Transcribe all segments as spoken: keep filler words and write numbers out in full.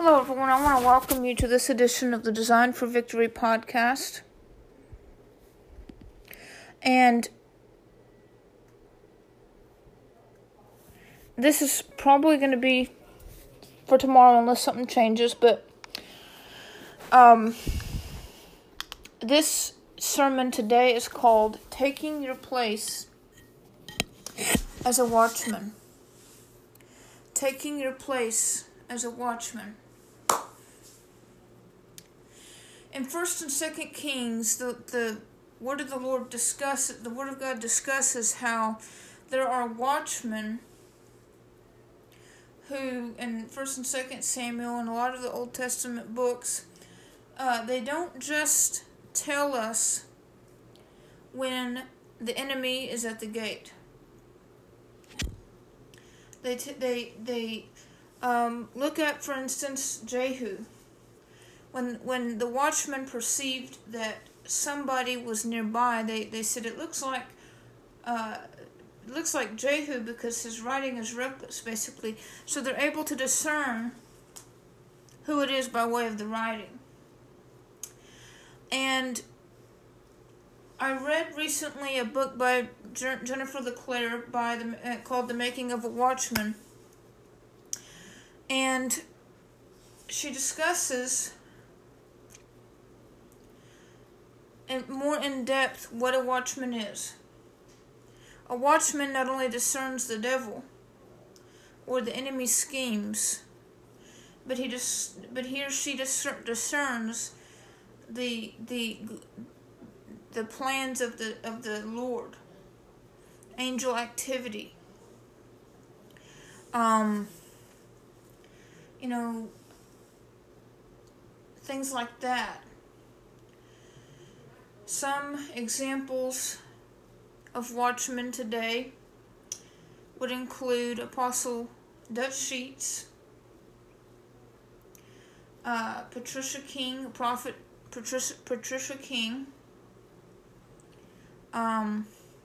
Hello, everyone. I want to welcome you to this edition of the Design for Victory podcast. And this is probably going to be for tomorrow unless something changes, but um, this sermon today is called Taking Your Place as a Watchman. Taking Your Place as a Watchman. In First and Second Kings, the, the Word of the Lord discusses, the Word of God discusses how there are watchmen who, in First and Second Samuel and a lot of the Old Testament books, uh, they don't just tell us when the enemy is at the gate. They t- they they um, look at, for instance, Jehu. When when the watchmen perceived that somebody was nearby, they, they said it looks like uh, it looks like Jehu because his riding is reckless, basically. So they're able to discern who it is by way of the riding. And I read recently a book by Jennifer LeClaire by the uh, called "The Making of a Watchman," and she discusses and more in depth what a watchman is. A watchman not only discerns the devil or the enemy's schemes, but he dis- but he or she discer- discerns the the the plans of the of the Lord, angel activity. Um, you know, things like that. Some examples of watchmen today would include Apostle Dutch Sheets, uh, Patricia King, Prophet Patricia, Patricia King, um,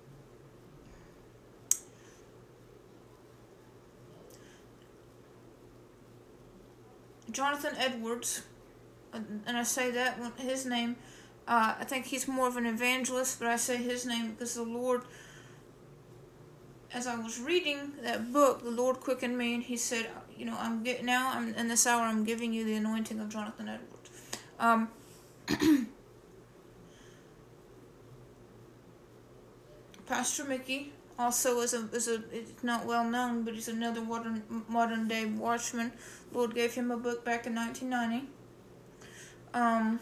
Jonathan Edwards, and I say that his name. Uh, I think he's more of an evangelist, but I say his name because the Lord, as I was reading that book, the Lord quickened me, and He said, "You know, I'm get, now. I'm in this hour. I'm giving you the anointing of Jonathan Edwards." Um, Pastor Mickey also is a is a it's not well known, but he's another modern modern day watchman. The Lord gave him a book back in nineteen ninety. Um.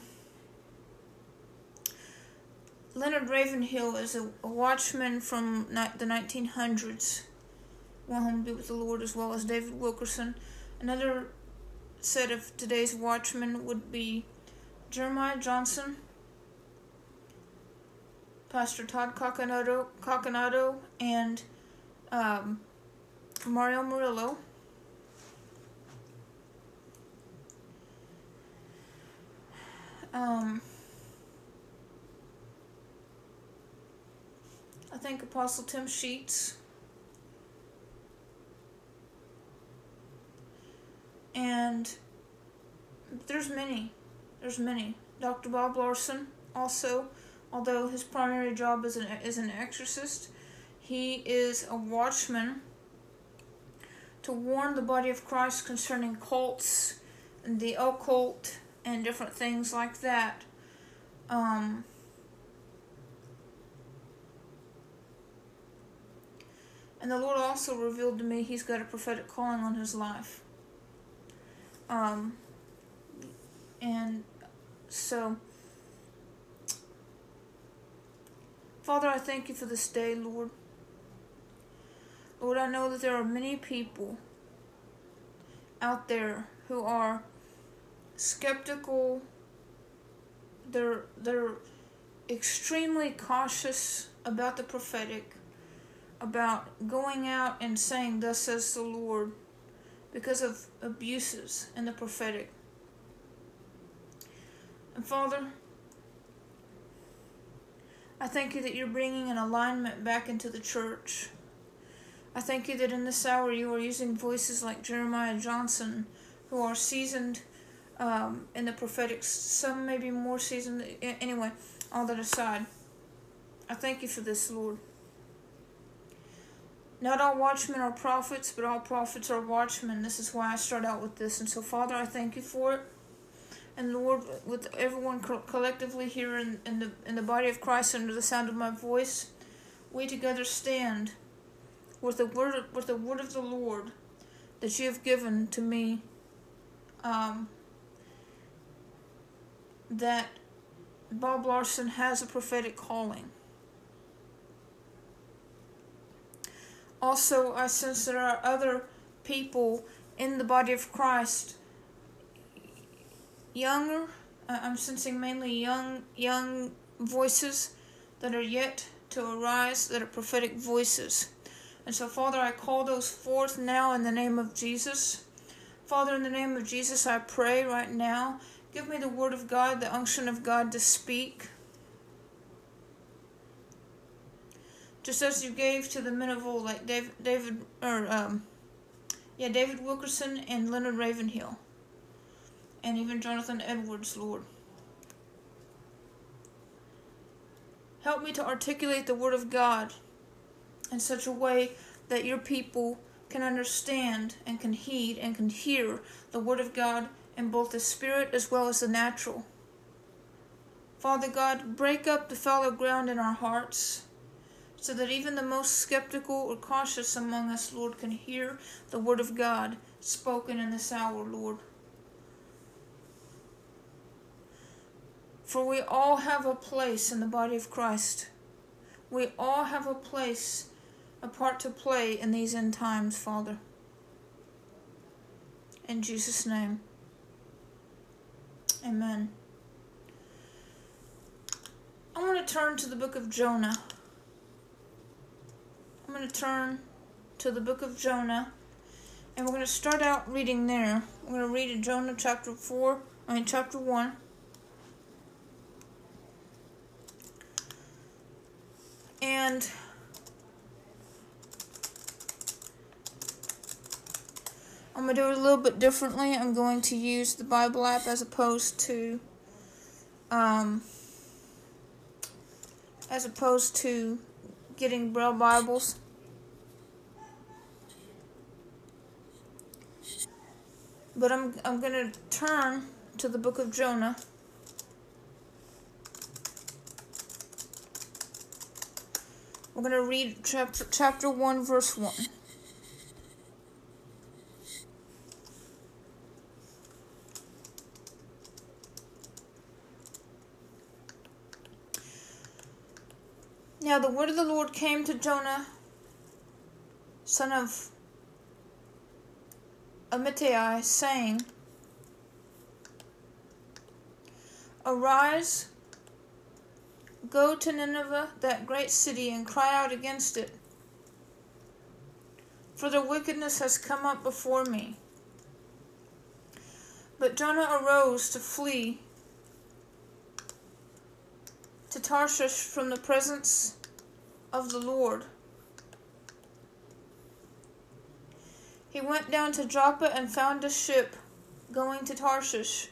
Leonard Ravenhill is a, a watchman from ni- the nineteen hundreds. Went home to be with the Lord, as well as David Wilkerson. Another set of today's watchmen would be Jeremiah Johnson, Pastor Todd Coconato, Coconato and um, Mario Murillo. Um... I think Apostle Tim Sheets, and there's many, there's many. Doctor Bob Larson also, although his primary job is an is an exorcist, he is a watchman to warn the body of Christ concerning cults and the occult and different things like that. Um. And the Lord also revealed to me He's got a prophetic calling on his life. Um, and so, Father, I thank You for this day, Lord. Lord, I know that there are many people out there who are skeptical. They're, they're extremely cautious about the prophetic, about going out and saying, "Thus says the Lord," because of abuses in the prophetic. And Father, I thank You that You're bringing an alignment back into the church. I thank You that in this hour You are using voices like Jeremiah Johnson, who are seasoned um, in the prophetic. Some may be more seasoned. Anyway, all that aside, I thank you for this, Lord. Not all watchmen are prophets, but all prophets are watchmen. This is why I start out with this. And so, Father, I thank you for it. And Lord, with everyone co- collectively here in, in the in the body of Christ under the sound of my voice, we together stand with the word of, with the word of the Lord that you have given to me. Um, that Bob Larson has a prophetic calling. Also, I sense there are other people in the body of Christ, younger, uh, I'm sensing mainly young young voices that are yet to arise, that are prophetic voices. And so, Father, I call those forth now in the name of Jesus. Father, in the name of Jesus, I pray right now, give me the word of God, the unction of God to speak. Just as you gave to the men of old, like David, David or um, yeah, David Wilkerson and Leonard Ravenhill, and even Jonathan Edwards, Lord. Help me to articulate the word of God in such a way that your people can understand and can heed and can hear the word of God in both the spirit as well as the natural. Father God, break up the fallow ground in our hearts, so that even the most skeptical or cautious among us, Lord, can hear the word of God spoken in this hour, Lord. For we all have a place in the body of Christ. We all have a place, a part to play in these end times, Father. In Jesus' name. Amen. I want to turn to the book of Jonah. I'm going to turn to the book of Jonah, and we're going to start out reading there. We're going to read in Jonah chapter four, I mean chapter one. And I'm going to do it a little bit differently. I'm going to use the Bible app as opposed to um, as opposed to getting Braille Bibles. But I'm I'm going to turn to the book of Jonah. We're going to read chapter, chapter one, verse one. Now the word of the Lord came to Jonah, son of Amittai, saying, Arise, go to Nineveh, that great city, and cry out against it, for their wickedness has come up before me. But Jonah arose to flee to Tarshish from the presence of the Lord. He went down to Joppa and found a ship going to Tarshish.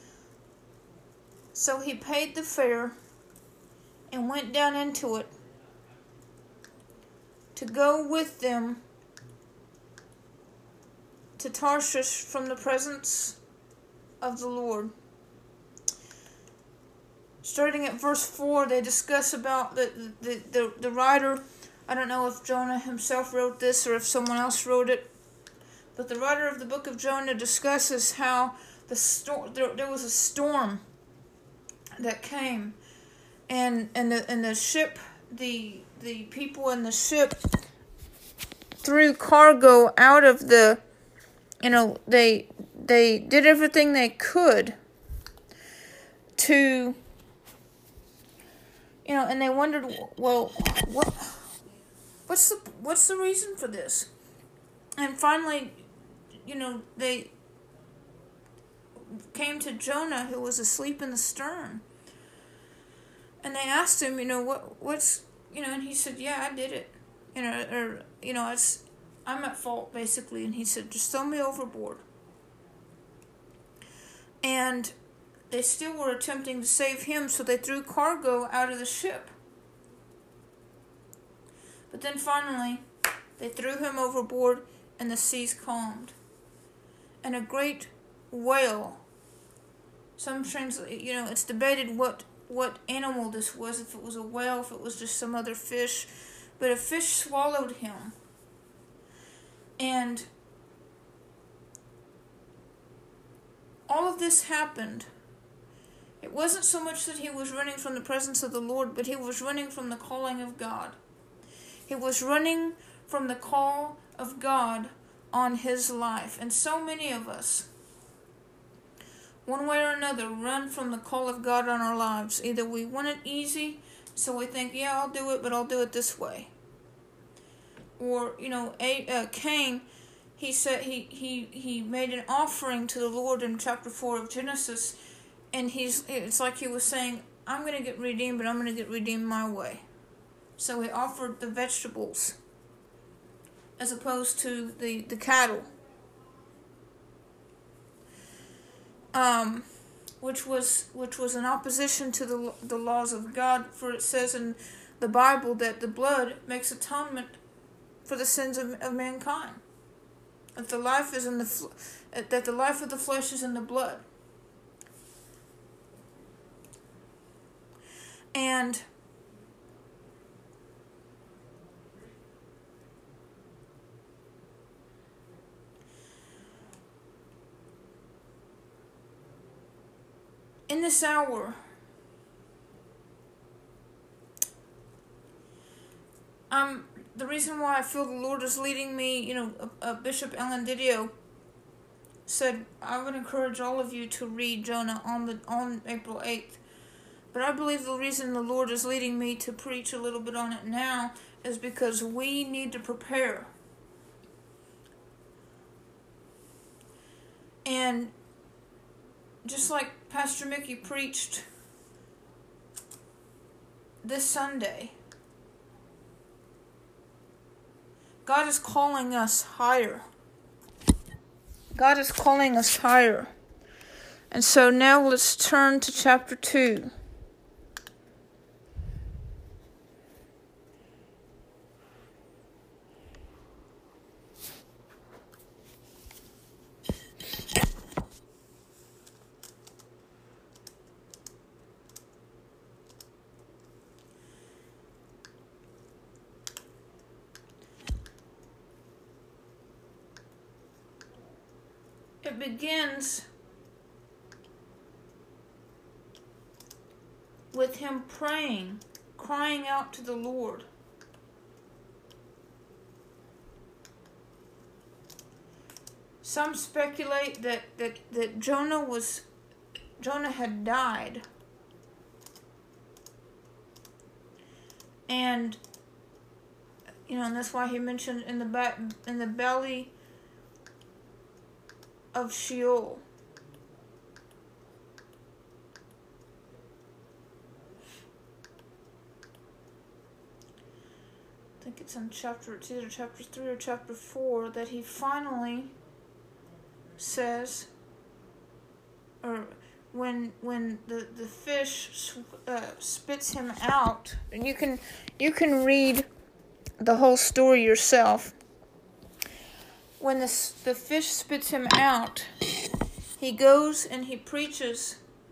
So he paid the fare and went down into it to go with them to Tarshish from the presence of the Lord. Starting at verse four, they discuss about the, the, the, the writer. I don't know if Jonah himself wrote this or if someone else wrote it, but the writer of the book of Jonah discusses how the storm, there, there was a storm that came, and and the and the ship, the the people in the ship threw cargo out of the, you know, they they did everything they could to, you know, and they wondered, well, what what's the what's the reason for this? And finally, you know, they came to Jonah, who was asleep in the stern. And they asked him, you know, what, what's, you know, and he said, yeah, I did it. You know, or, you know, it's, I'm at fault, basically. And he said, just throw me overboard. And they still were attempting to save him, so they threw cargo out of the ship. But then finally, they threw him overboard, and the seas calmed. And a great whale, some translate, you know, it's debated what, what animal this was, if it was a whale, if it was just some other fish, but a fish swallowed him. And all of this happened. It wasn't so much that he was running from the presence of the Lord, but he was running from the calling of God. He was running from the call of God on his life. And so many of us, one way or another, run from the call of God on our lives. Either we want it easy, so we think, yeah, I'll do it, but I'll do it this way. Or, you know, a, uh, Cain, he said he, he, he made an offering to the Lord in chapter four of Genesis, and he's it's like he was saying, I'm going to get redeemed, but I'm going to get redeemed my way. So he offered the vegetables as opposed to the, the cattle. Um, which was which was in opposition to the the laws of God, for it says in the Bible that the blood makes atonement for the sins of, of mankind. That the life is in the that the life of the flesh is in the blood. And in this hour, um, the reason why I feel the Lord is leading me, you know, uh, uh, Bishop Ellen Didio said, I would encourage all of you to read Jonah on the on April eighth. But I believe the reason the Lord is leading me to preach a little bit on it now is because we need to prepare. And just like Pastor Mickey preached this Sunday, God is calling us higher. God is calling us higher. And so now let's turn to chapter two. It begins with him praying, crying out to the Lord. Some speculate that, that, that Jonah was Jonah had died. And you know, and that's why he mentioned in the back in the belly of Sheol. I think it's in chapter, it's either chapter three or chapter four, that he finally says, or when when the the fish uh, spits him out, and you can you can read the whole story yourself. When the the fish spits him out, he goes and he preaches.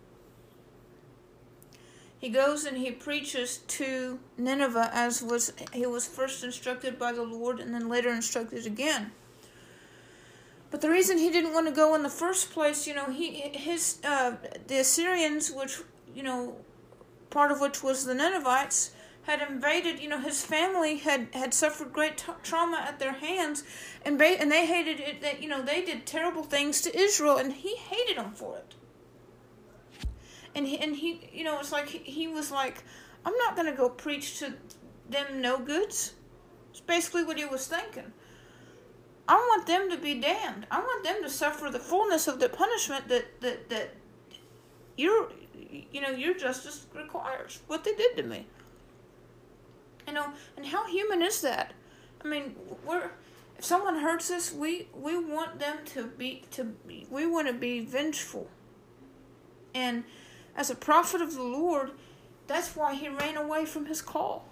He goes and he preaches to Nineveh as was he was first instructed by the Lord and then later instructed again. But the reason he didn't want to go in the first place, you know, he his uh, the Assyrians, which you know, part of which was the Ninevites, had invaded. You know, his family had, had suffered great t- trauma at their hands, and ba- and they hated it. That you know they did terrible things to Israel, and he hated them for it. And he, and he, you know, it's like he, he was like, I'm not going to go preach to them no goods. It's basically what he was thinking. I want them to be damned. I want them to suffer the fullness of the punishment that, that, that your, you know, your justice requires. What they did to me. You know, and how human is that? I mean, we're, if someone hurts us, we, we want them to be, to be, we want to be vengeful. And as a prophet of the Lord, that's why he ran away from his call.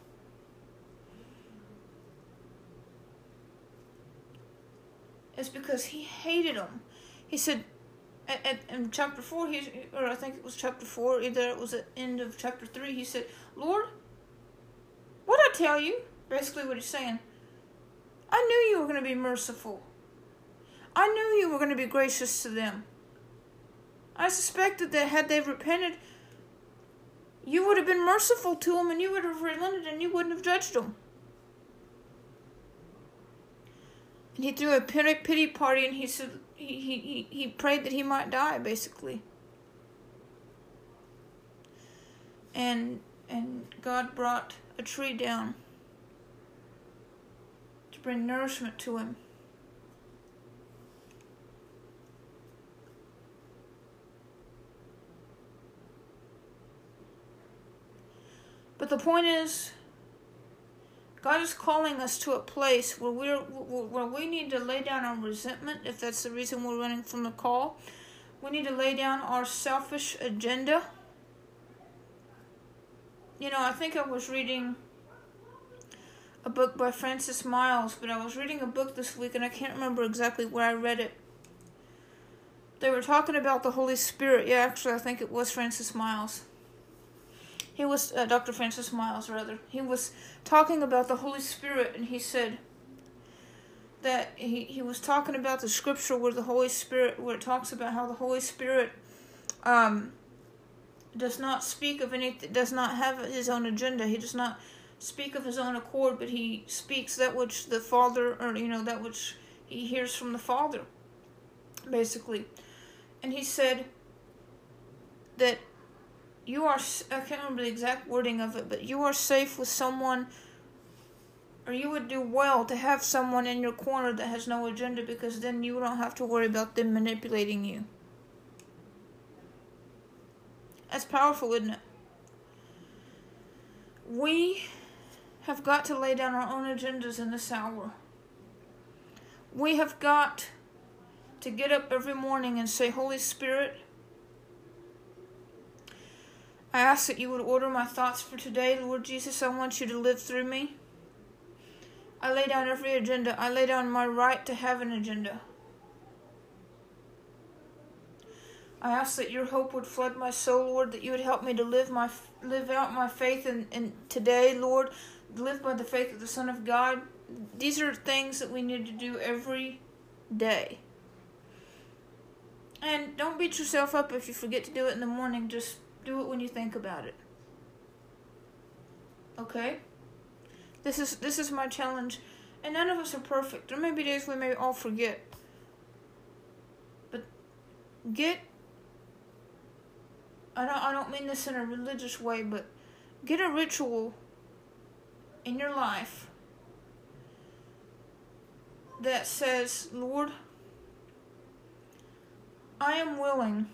It's because he hated them. He said, at, at, in chapter four, he, or I think it was chapter four, either it was at the end of chapter three, he said, Lord, what'd I tell you? Basically what he's saying. I knew you were going to be merciful. I knew you were going to be gracious to them. I suspected that had they repented, you would have been merciful to them and you would have relented and you wouldn't have judged them. And he threw a pity, pity party and he said he, he, he prayed that he might die, basically. And and God brought a tree down to bring nourishment to him. But the point is, God is calling us to a place where we're where we need to lay down our resentment, if that's the reason we're running from the call. We need to lay down our selfish agenda. You know, I think I was reading a book by Francis Miles, but I was reading a book this week, and I can't remember exactly where I read it. They were talking about the Holy Spirit. Yeah, actually, I think it was Francis Miles. He was, uh, Doctor Francis Miles, rather. He was talking about the Holy Spirit, and he said that he, he was talking about the scripture where the Holy Spirit, where it talks about how the Holy Spirit um, does not speak of anything, does not have his own agenda. He does not speak of his own accord, but he speaks that which the Father, or, you know, that which he hears from the Father, basically. And he said that you are, I can't remember the exact wording of it, but you are safe with someone, or you would do well to have someone in your corner that has no agenda, because then you don't have to worry about them manipulating you. That's powerful, isn't it? We have got to lay down our own agendas in this hour. We have got to get up every morning and say, Holy Spirit, I ask that you would order my thoughts for today. Lord Jesus, I want you to live through me. I lay down every agenda. I lay down my right to have an agenda. I ask that your hope would flood my soul, Lord, that you would help me to live my live out my faith in, in today, Lord. Live by the faith of the Son of God. These are things that we need to do every day. And don't beat yourself up if you forget to do it in the morning. Just do it when you think about it. Okay? This is this is my challenge. And none of us are perfect. There may be days we may all forget. But get, I don't I don't mean this in a religious way, but get a ritual in your life that says, Lord, I am willing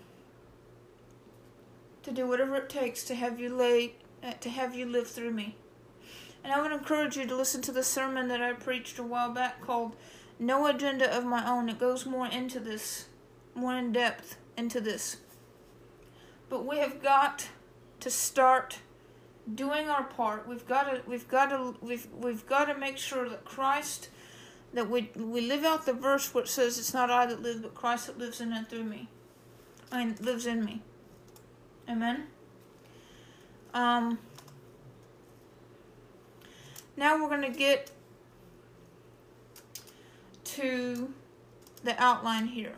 to do whatever it takes to have you lay, uh, to have you live through me. And I would encourage you to listen to the sermon that I preached a while back called No Agenda of My Own. It goes more into this, more in depth into this. But we have got to start doing our part. We've got to, we've got to, we've, we've got to make sure that Christ, that we, we live out the verse where it says, it's not I that live, but Christ that lives in and through me. I mean, lives in me. Amen. Um, now we're going to get to the outline here.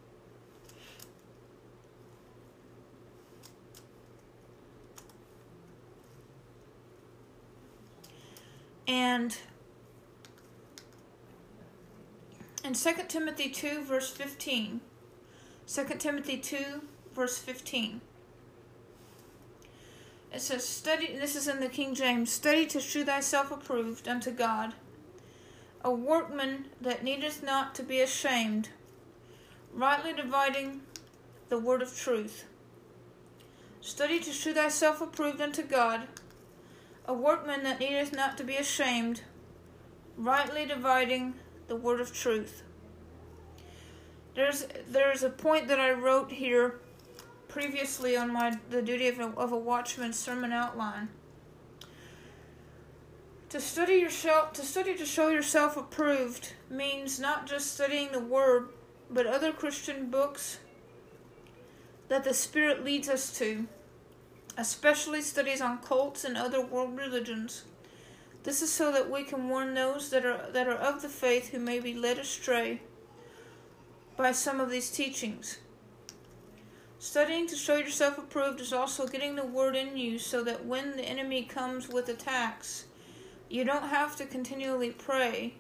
And in Second Timothy two, verse fifteen, Second Timothy two, verse fifteen, it says, study, this is in the King James, study to shew thyself approved unto God, a workman that needeth not to be ashamed, rightly dividing the word of truth. Study to shew thyself approved unto God, a workman that needeth not to be ashamed, rightly dividing the word of truth. There's there's a point that I wrote here previously on my the duty of a, of a watchman sermon outline. To study yourself, to study to show yourself approved means not just studying the Word, but other Christian books that the Spirit leads us to, especially studies on cults and other world religions. This is so that we can warn those that are that are of the faith who may be led astray by some of these teachings. Studying to show yourself approved is also getting the Word in you so that when the enemy comes with attacks, you don't have to continually pray.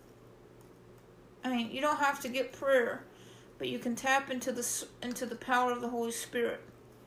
I mean, you don't have to get prayer, but you can tap into the into the power of the Holy Spirit.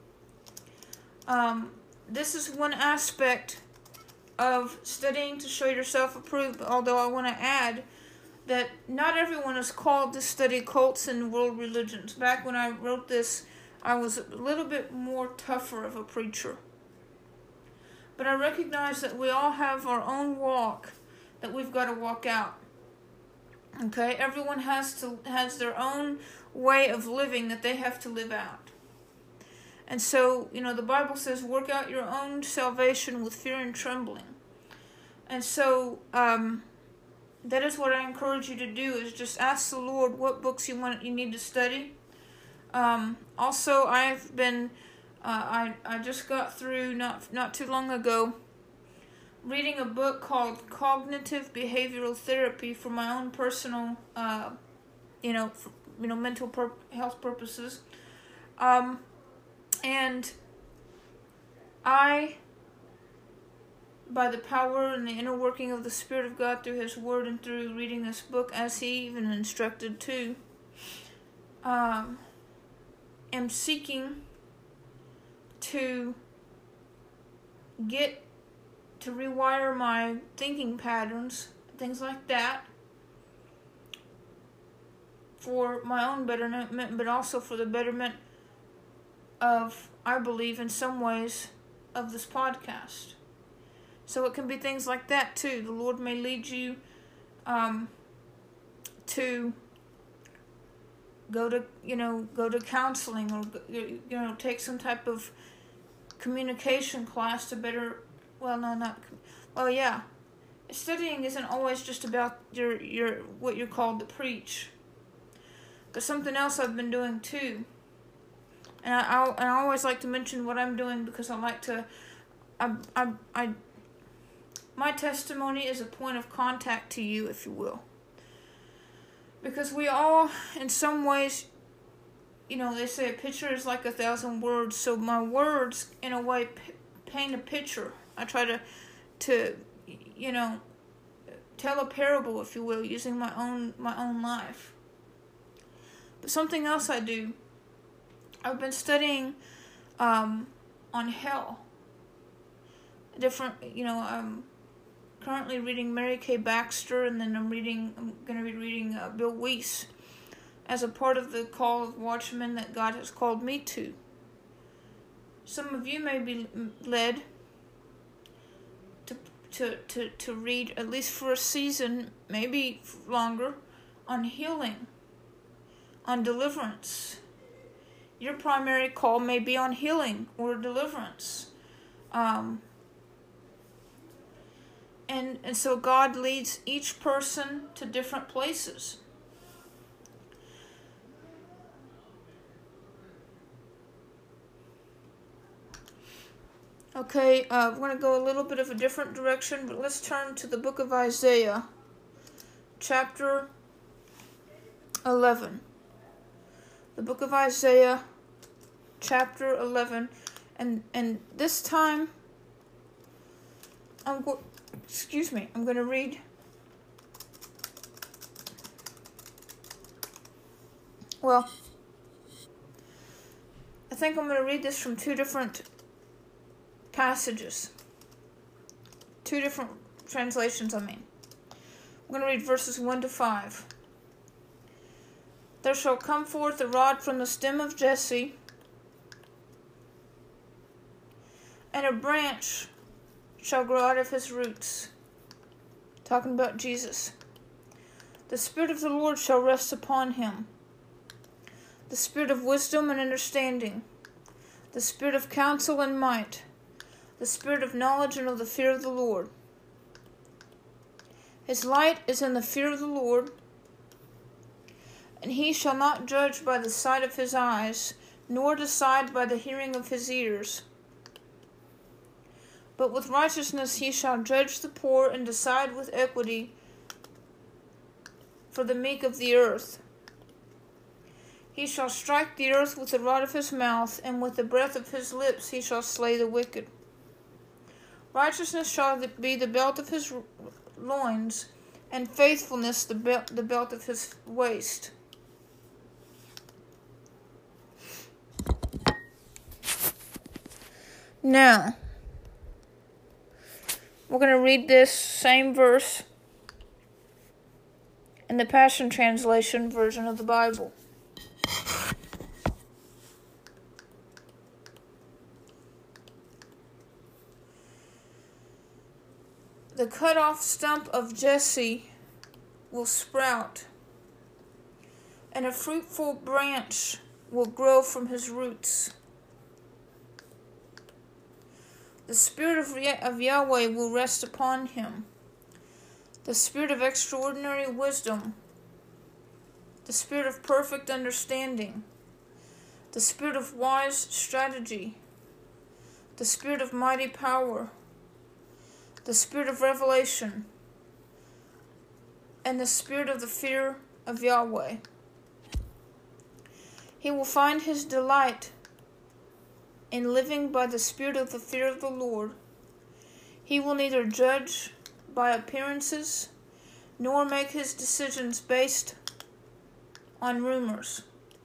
Um, this is one aspect of studying to show yourself approved, although I want to add that not everyone is called to study cults and world religions. Back when I wrote this, I was a little bit more tougher of a preacher. But I recognize that we all have our own walk that we've got to walk out. Okay? Everyone has to has their own way of living that they have to live out. And so, you know, the Bible says, work out your own salvation with fear and trembling. And so, um, that is what I encourage you to do, is just ask the Lord what books you want, you need to study. Um, also, I've been, uh, I, I just got through, not, not too long ago, reading a book called Cognitive Behavioral Therapy for my own personal, uh, you know, for, you know, mental pur- health purposes. Um, And I, by the power and the inner working of the Spirit of God through His Word and through reading this book, as He even instructed to, um, am seeking to get, to rewire my thinking patterns, things like that, for my own betterment, but also for the betterment of, I believe, in some ways, of this podcast. So it can be things like that too. The Lord may lead you um, to go to, you know, go to counseling, or, you know, take some type of communication class to better, well, no, not, well, yeah. Studying isn't always just about your, your, what you're called to preach. But something else I've been doing too. And I, I, and I always like to mention what I'm doing, because I like to, I, I, I, my testimony is a point of contact to you, if you will. Because we all, in some ways, you know, they say a picture is like a thousand words. So my words, in a way, p- paint a picture. I try to, to, you know, tell a parable, if you will, using my own, my own life. But something else I do, I've been studying um, on hell. Different, you know, I'm currently reading Mary Kay Baxter, and then I'm reading, I'm going to be reading uh, Bill Weiss as a part of the call of watchmen that God has called me to. Some of you may be led to to to, to read, at least for a season, maybe longer, on healing, on deliverance. Your primary call may be on healing or deliverance. Um, and, and so God leads each person to different places. Okay, uh, we're going to go a little bit of a different direction, but let's turn to the book of Isaiah, chapter eleven. The book of Isaiah, chapter eleven, and and this time, I'm go- excuse me, I'm going to read. Well, I think I'm going to read this from two different passages, two different translations. I mean, I'm going to read verses one to five. There shall come forth a rod from the stem of Jesse, and a branch shall grow out of his roots. Talking about Jesus. The Spirit of the Lord shall rest upon him, the Spirit of wisdom and understanding, the spirit of counsel and might, the spirit of knowledge and of the fear of the Lord. His light is in the fear of the Lord, and he shall not judge by the sight of his eyes, nor decide by the hearing of his ears. But with righteousness he shall judge the poor, and decide with equity for the meek of the earth. He shall strike the earth with the rod of his mouth, and with the breath of his lips he shall slay the wicked. Righteousness shall be the belt of his loins, and faithfulness the belt, the belt of his waist. Now, we're going to read this same verse in the Passion Translation version of the Bible. The cut off stump of Jesse will sprout, and a fruitful branch will grow from his roots. The spirit of, of Yahweh will rest upon him, the spirit of extraordinary wisdom, the spirit of perfect understanding, the spirit of wise strategy, the spirit of mighty power, the spirit of revelation, and the spirit of the fear of Yahweh. He will find his delight in living by the spirit of the fear of the Lord. He will neither judge by appearances, nor make his decisions based on rumors.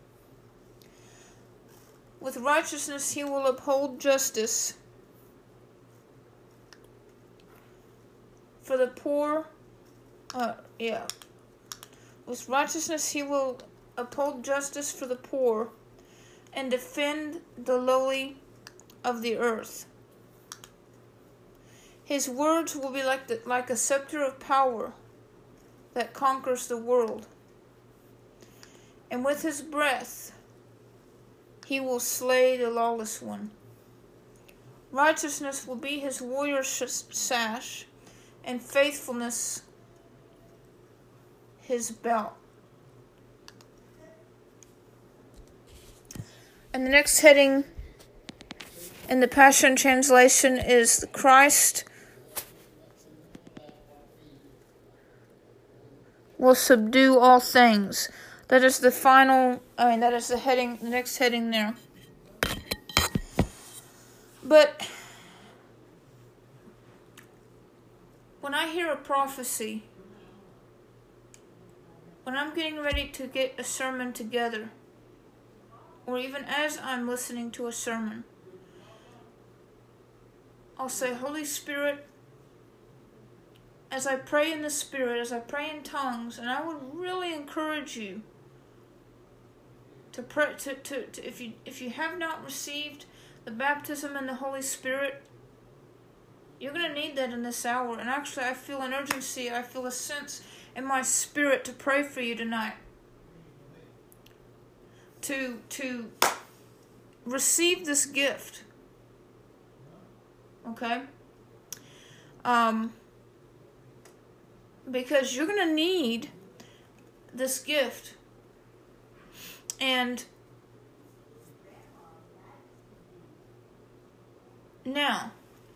With righteousness he will uphold justice for the poor. Uh, yeah. With righteousness he will uphold justice for the poor, and defend the lowly of the earth. His words will be like the, like a scepter of power that conquers the world. And with his breath he will slay the lawless one. Righteousness will be his warrior sash, and faithfulness his belt. And the next heading in the Passion Translation is Christ will subdue all things. That is the final, I mean, that is the heading, the next heading there. But when I hear a prophecy, when I'm getting ready to get a sermon together, or even as I'm listening to a sermon, I'll say, Holy Spirit, as I pray in the Spirit, as I pray in tongues, and I would really encourage you to pray, to, to, to if you if you have not received the baptism in the Holy Spirit, you're going to need that in this hour. And actually, I feel an urgency, I feel a sense in my spirit to pray for you tonight. To, to receive this gift. Okay? Um, because you're going to need this gift. And now,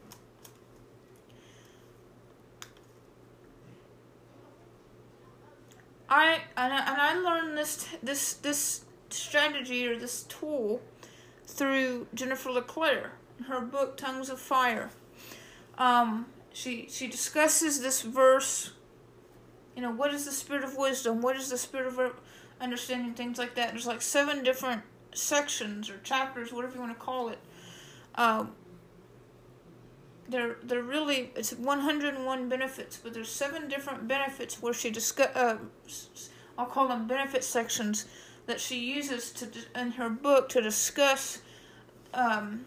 I and I, and I learned this this this strategy or this tool through Jennifer LeClaire in her book Tongues of Fire. Um, she she discusses this verse. You know, what is the spirit of wisdom? What is the spirit of understanding? Things like that. There's like seven different sections or chapters, whatever you want to call it. Um, they're they're really it's one hundred one benefits, but there's seven different benefits where she discuss. Uh, I'll call them benefit sections that she uses to in her book to discuss um,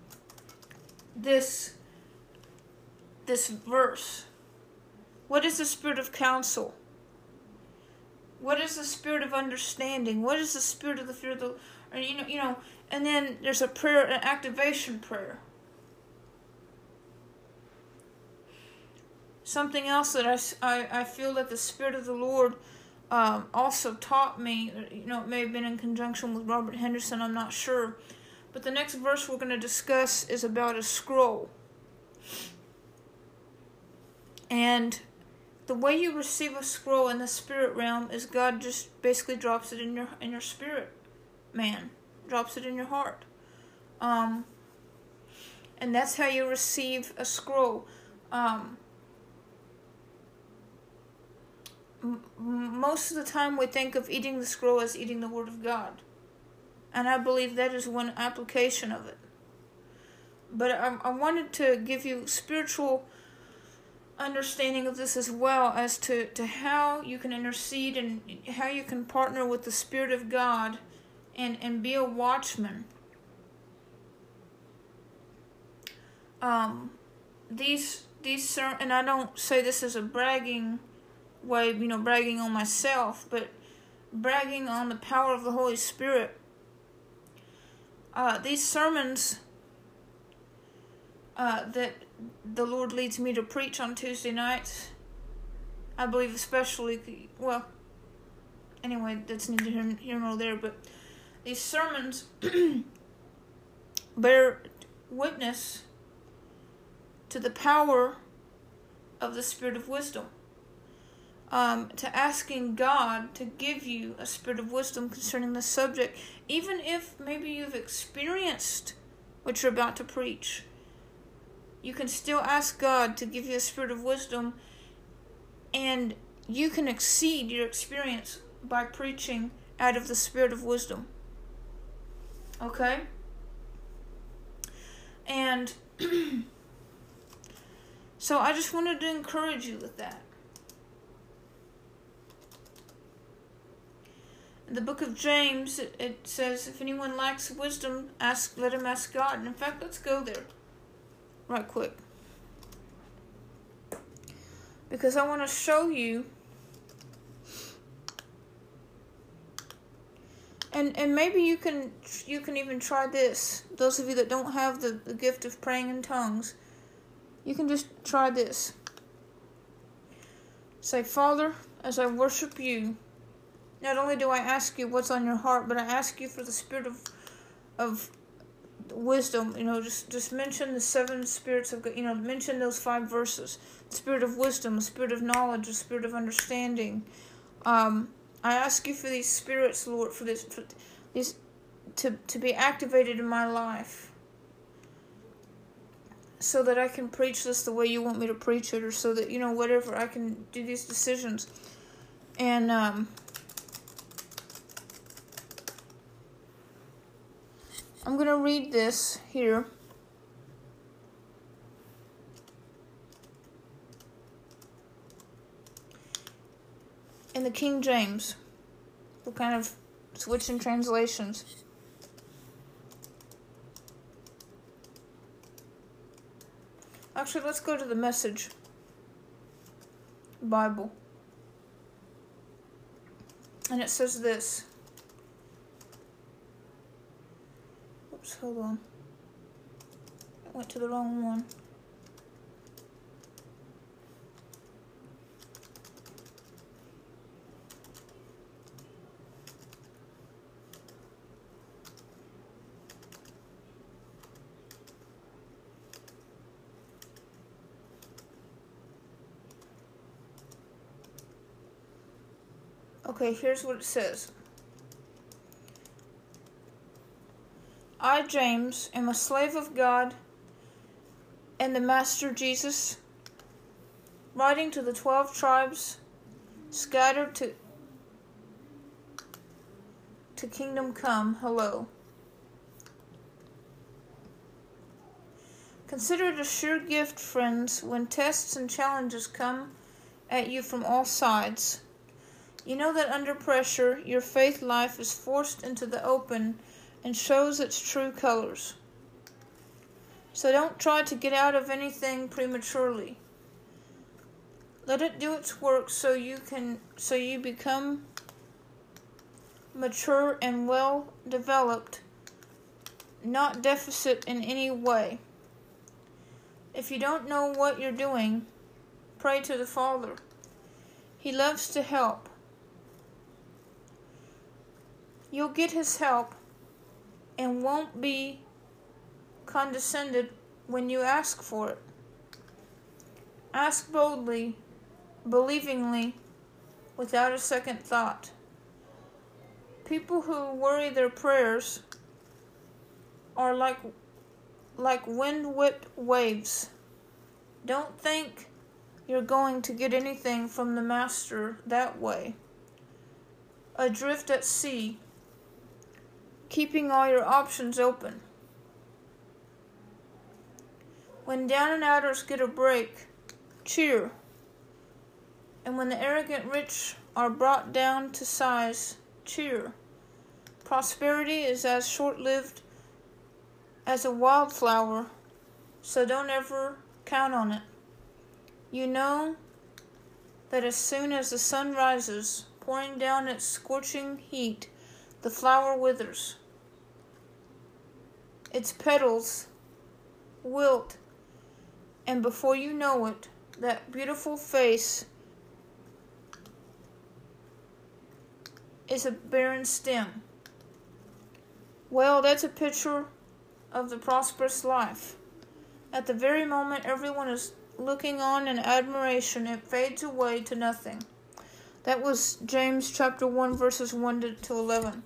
this this verse. What is the spirit of counsel? What is the spirit of understanding? What is the spirit of the fear of the or you know, you know, and then there's a prayer, an activation prayer. Something else that I, I, I feel that the Spirit of the Lord um, also taught me, you know, it may have been in conjunction with Robert Henderson, I'm not sure. But the next verse we're going to discuss is about a scroll. And the way you receive a scroll in the spirit realm is God just basically drops it in your in your spirit, man. Drops it in your heart. Um, and that's how you receive a scroll. Um, m- most of the time we think of eating the scroll as eating the Word of God. And I believe that is one application of it. But I, I wanted to give you spiritual understanding of this as well, as to, to how you can intercede and how you can partner with the Spirit of God and, and be a watchman. Um, these, these, and I don't say this as a bragging way, you know, bragging on myself, but bragging on the power of the Holy Spirit. Uh, these sermons uh, that the Lord leads me to preach on Tuesday nights, I believe especially, well, anyway, that's neither here, here nor there, but these sermons bear witness to the power of the Spirit of wisdom. Um, to asking God to give you a spirit of wisdom concerning the subject, even if maybe you've experienced what you're about to preach. You can still ask God to give you a spirit of wisdom, and you can exceed your experience by preaching out of the spirit of wisdom. Okay? And so I just wanted to encourage you with that. In the book of James, it, it says, if anyone lacks wisdom, ask, let him ask God. And in fact, let's go there right quick. Because I want to show you, and and maybe you can you can even try this. Those of you that don't have the, the gift of praying in tongues, you can just try this. Say, Father, as I worship you, not only do I ask you what's on your heart, but I ask you for the spirit of of wisdom. You know, just, just mention the seven spirits of God. You know, mention those five verses. The spirit of wisdom, the spirit of knowledge, the spirit of understanding. Um, I ask you for these spirits, Lord, for this, for these, to to be activated in my life, so that I can preach this the way you want me to preach it, or so that, you know, whatever, I can do these decisions. And um. I'm going to read this here. In the King James. We're kind of switching translations. Actually, let's go to the Message Bible. And it says this. Oops, hold on. I went to the wrong one. Okay, here's what it says. I, James, am a slave of God and the Master Jesus, writing to the twelve tribes scattered to to kingdom come. Hello. Consider it a sure gift, friends, when tests and challenges come at you from all sides. You know that under pressure, your faith life is forced into the open and shows its true colors. So don't try to get out of anything prematurely. Let it do its work so you can so you become mature and well developed, not deficit in any way. If you don't know what you're doing, pray to the Father. He loves to help. You'll get His help and won't be condescended when you ask for it. Ask boldly, believingly, without a second thought. People who worry their prayers are like like wind-whipped waves. Don't think you're going to get anything from the Master that way. Adrift at sea, keeping all your options open. When down and outers get a break, cheer. And when the arrogant rich are brought down to size, cheer. Prosperity is as short-lived as a wildflower, so don't ever count on it. You know that as soon as the sun rises, pouring down its scorching heat, the flower withers. Its petals wilt, and before you know it, that beautiful face is a barren stem. Well, that's a picture of the prosperous life. At the very moment everyone is looking on in admiration, it fades away to nothing. That was James chapter one, verses one to eleven.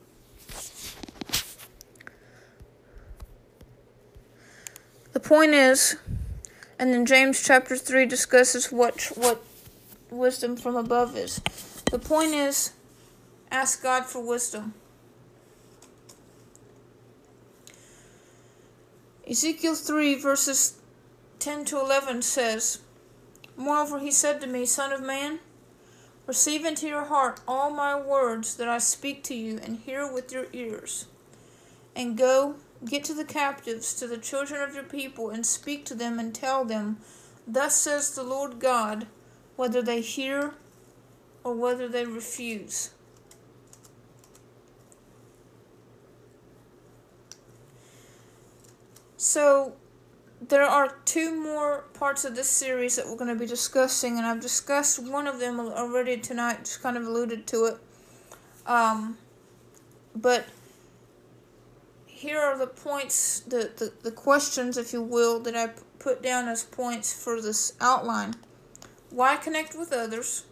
The point is, and then James chapter three discusses what what wisdom from above is. The point is, ask God for wisdom. Ezekiel three, verses ten to eleven says, Moreover he said to me, Son of man, receive into your heart all my words that I speak to you, and hear with your ears. And go, get to the captives, to the children of your people, and speak to them, and tell them, Thus says the Lord God, whether they hear or whether they refuse. So, there are two more parts of this series that we're going to be discussing, and I've discussed one of them already tonight, just kind of alluded to it. Um, but here are the points, the, the, the questions, if you will, that I put down as points for this outline. Why connect with others?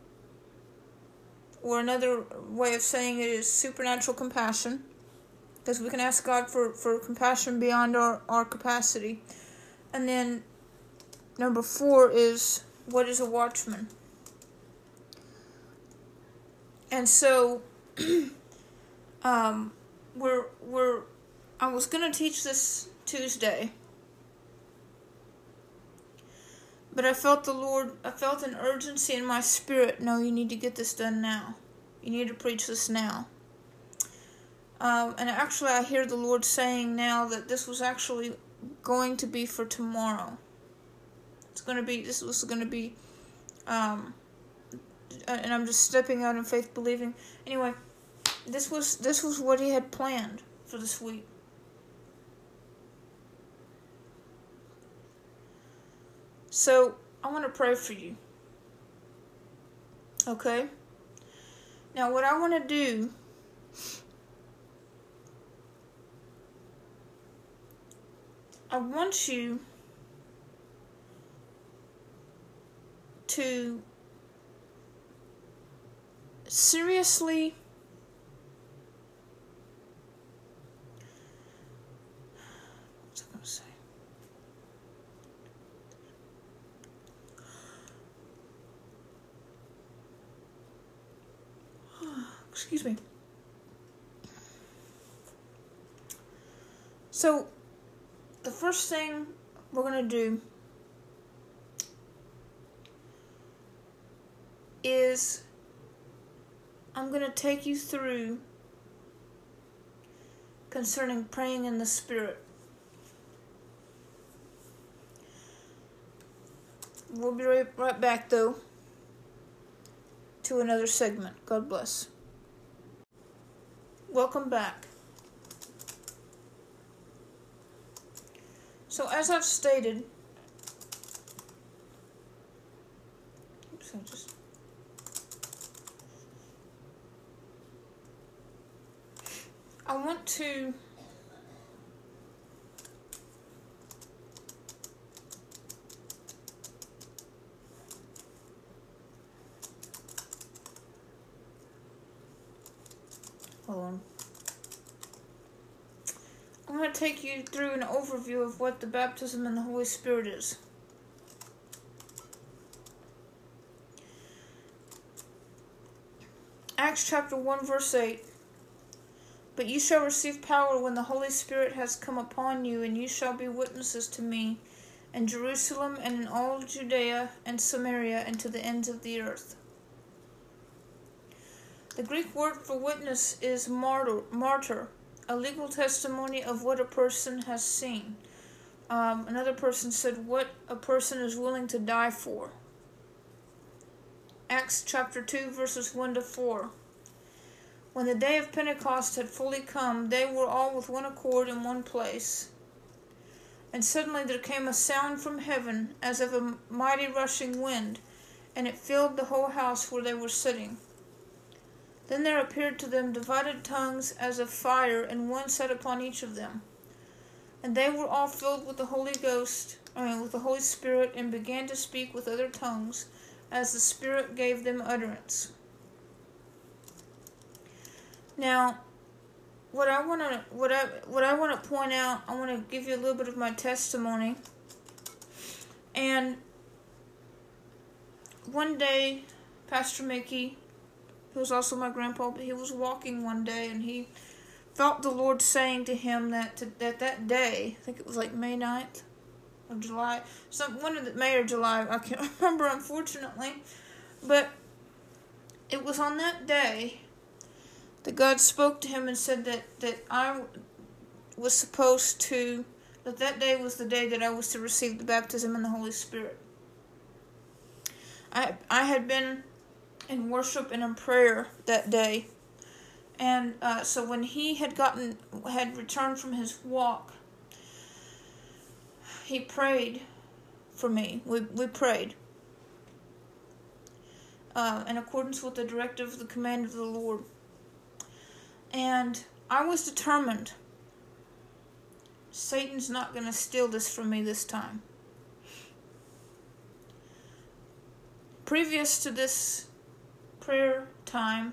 Or another way of saying it is supernatural compassion. Because we can ask God for, for compassion beyond our, our capacity. And then number four is, what is a watchman? And so um, we're we're I was gonna teach this Tuesday, but I felt the Lord I felt an urgency in my spirit. No, you need to get this done now. You need to preach this now. Um, and actually, I hear the Lord saying now that this was actually going to be for tomorrow. It's going to be, this was going to be, um, and I'm just stepping out in faith, believing. Anyway, this was, this was what He had planned for this week. So, I want to pray for you. Okay? Now, what I want to do, I want you to seriously what's I going to say? Excuse me. So, the first thing we're going to do is I'm going to take you through concerning praying in the Spirit. We'll be right, right back, though, to another segment. God bless. Welcome back. So as I've stated, oops, I just, I want to hold on. I'm going to take you through an overview of what the baptism in the Holy Spirit is. Acts chapter one verse eight. But you shall receive power when the Holy Spirit has come upon you, and you shall be witnesses to me in Jerusalem and in all Judea and Samaria and to the ends of the earth. The Greek word for witness is martyr, martyr, a legal testimony of what a person has seen. Um, another person said what a person is willing to die for. Acts chapter two verses one to four. When the day of Pentecost had fully come, they were all with one accord in one place. And suddenly there came a sound from heaven as of a mighty rushing wind, and it filled the whole house where they were sitting. Then there appeared to them divided tongues as of fire, and one sat upon each of them. And they were all filled with the Holy Ghost, I mean, with the Holy Spirit, and began to speak with other tongues, as the Spirit gave them utterance. Now, what I want to what I what I want to point out, I want to give you a little bit of my testimony. And one day, Pastor Mickey, who was also my grandpa, but he was walking one day, and he felt the Lord saying to him that to, that that day, I think it was like May ninth or July, some one of the May or July, I can't remember, unfortunately, but it was on that day that God spoke to him and said that, that I was supposed to, that that day was the day that I was to receive the baptism in the Holy Spirit. I I had been in worship and in prayer that day, and uh, so when he had gotten, had returned from his walk, he prayed for me. We, we prayed uh, in accordance with the directive of the command of the Lord. And I was determined, Satan's not going to steal this from me this time. Previous to this prayer time,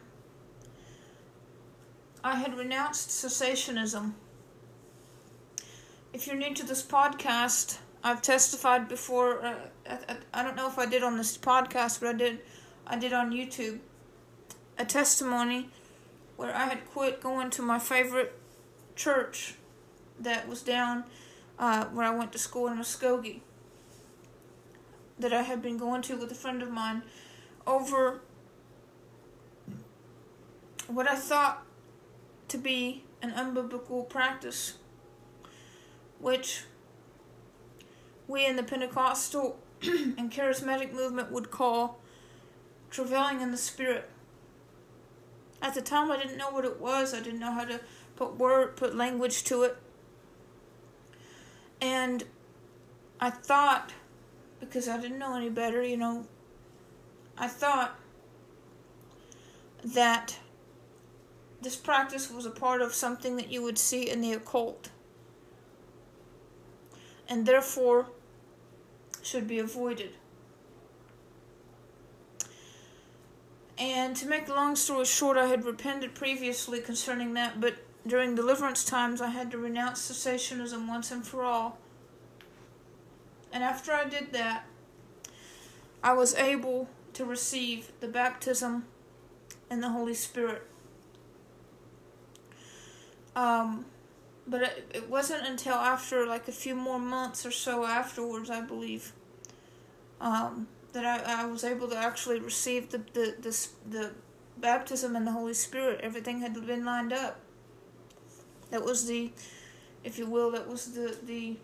I had renounced cessationism. If you're new to this podcast, I've testified before. Uh, I, I don't know if I did on this podcast, but I did. I did on YouTube a testimony where I had quit going to my favorite church that was down uh, where I went to school in Muskogee, that I had been going to with a friend of mine over what I thought to be an unbiblical practice, which we in the Pentecostal and charismatic movement would call travailing in the Spirit. At the time, I didn't know what it was. I didn't know how to put word, put language to it. And I thought, because I didn't know any better, you know, I thought that this practice was a part of something that you would see in the occult, and therefore should be avoided. And to make a long story short, I had repented previously concerning that, but during deliverance times I had to renounce cessationism once and for all. And after I did that, I was able to receive the baptism in the Holy Spirit. Um, but it, it wasn't until after like a few more months or so afterwards, I believe, um, that I, I was able to actually receive the, the, the, the baptism in the Holy Spirit. Everything had been lined up. That was the, if you will, that was the, the,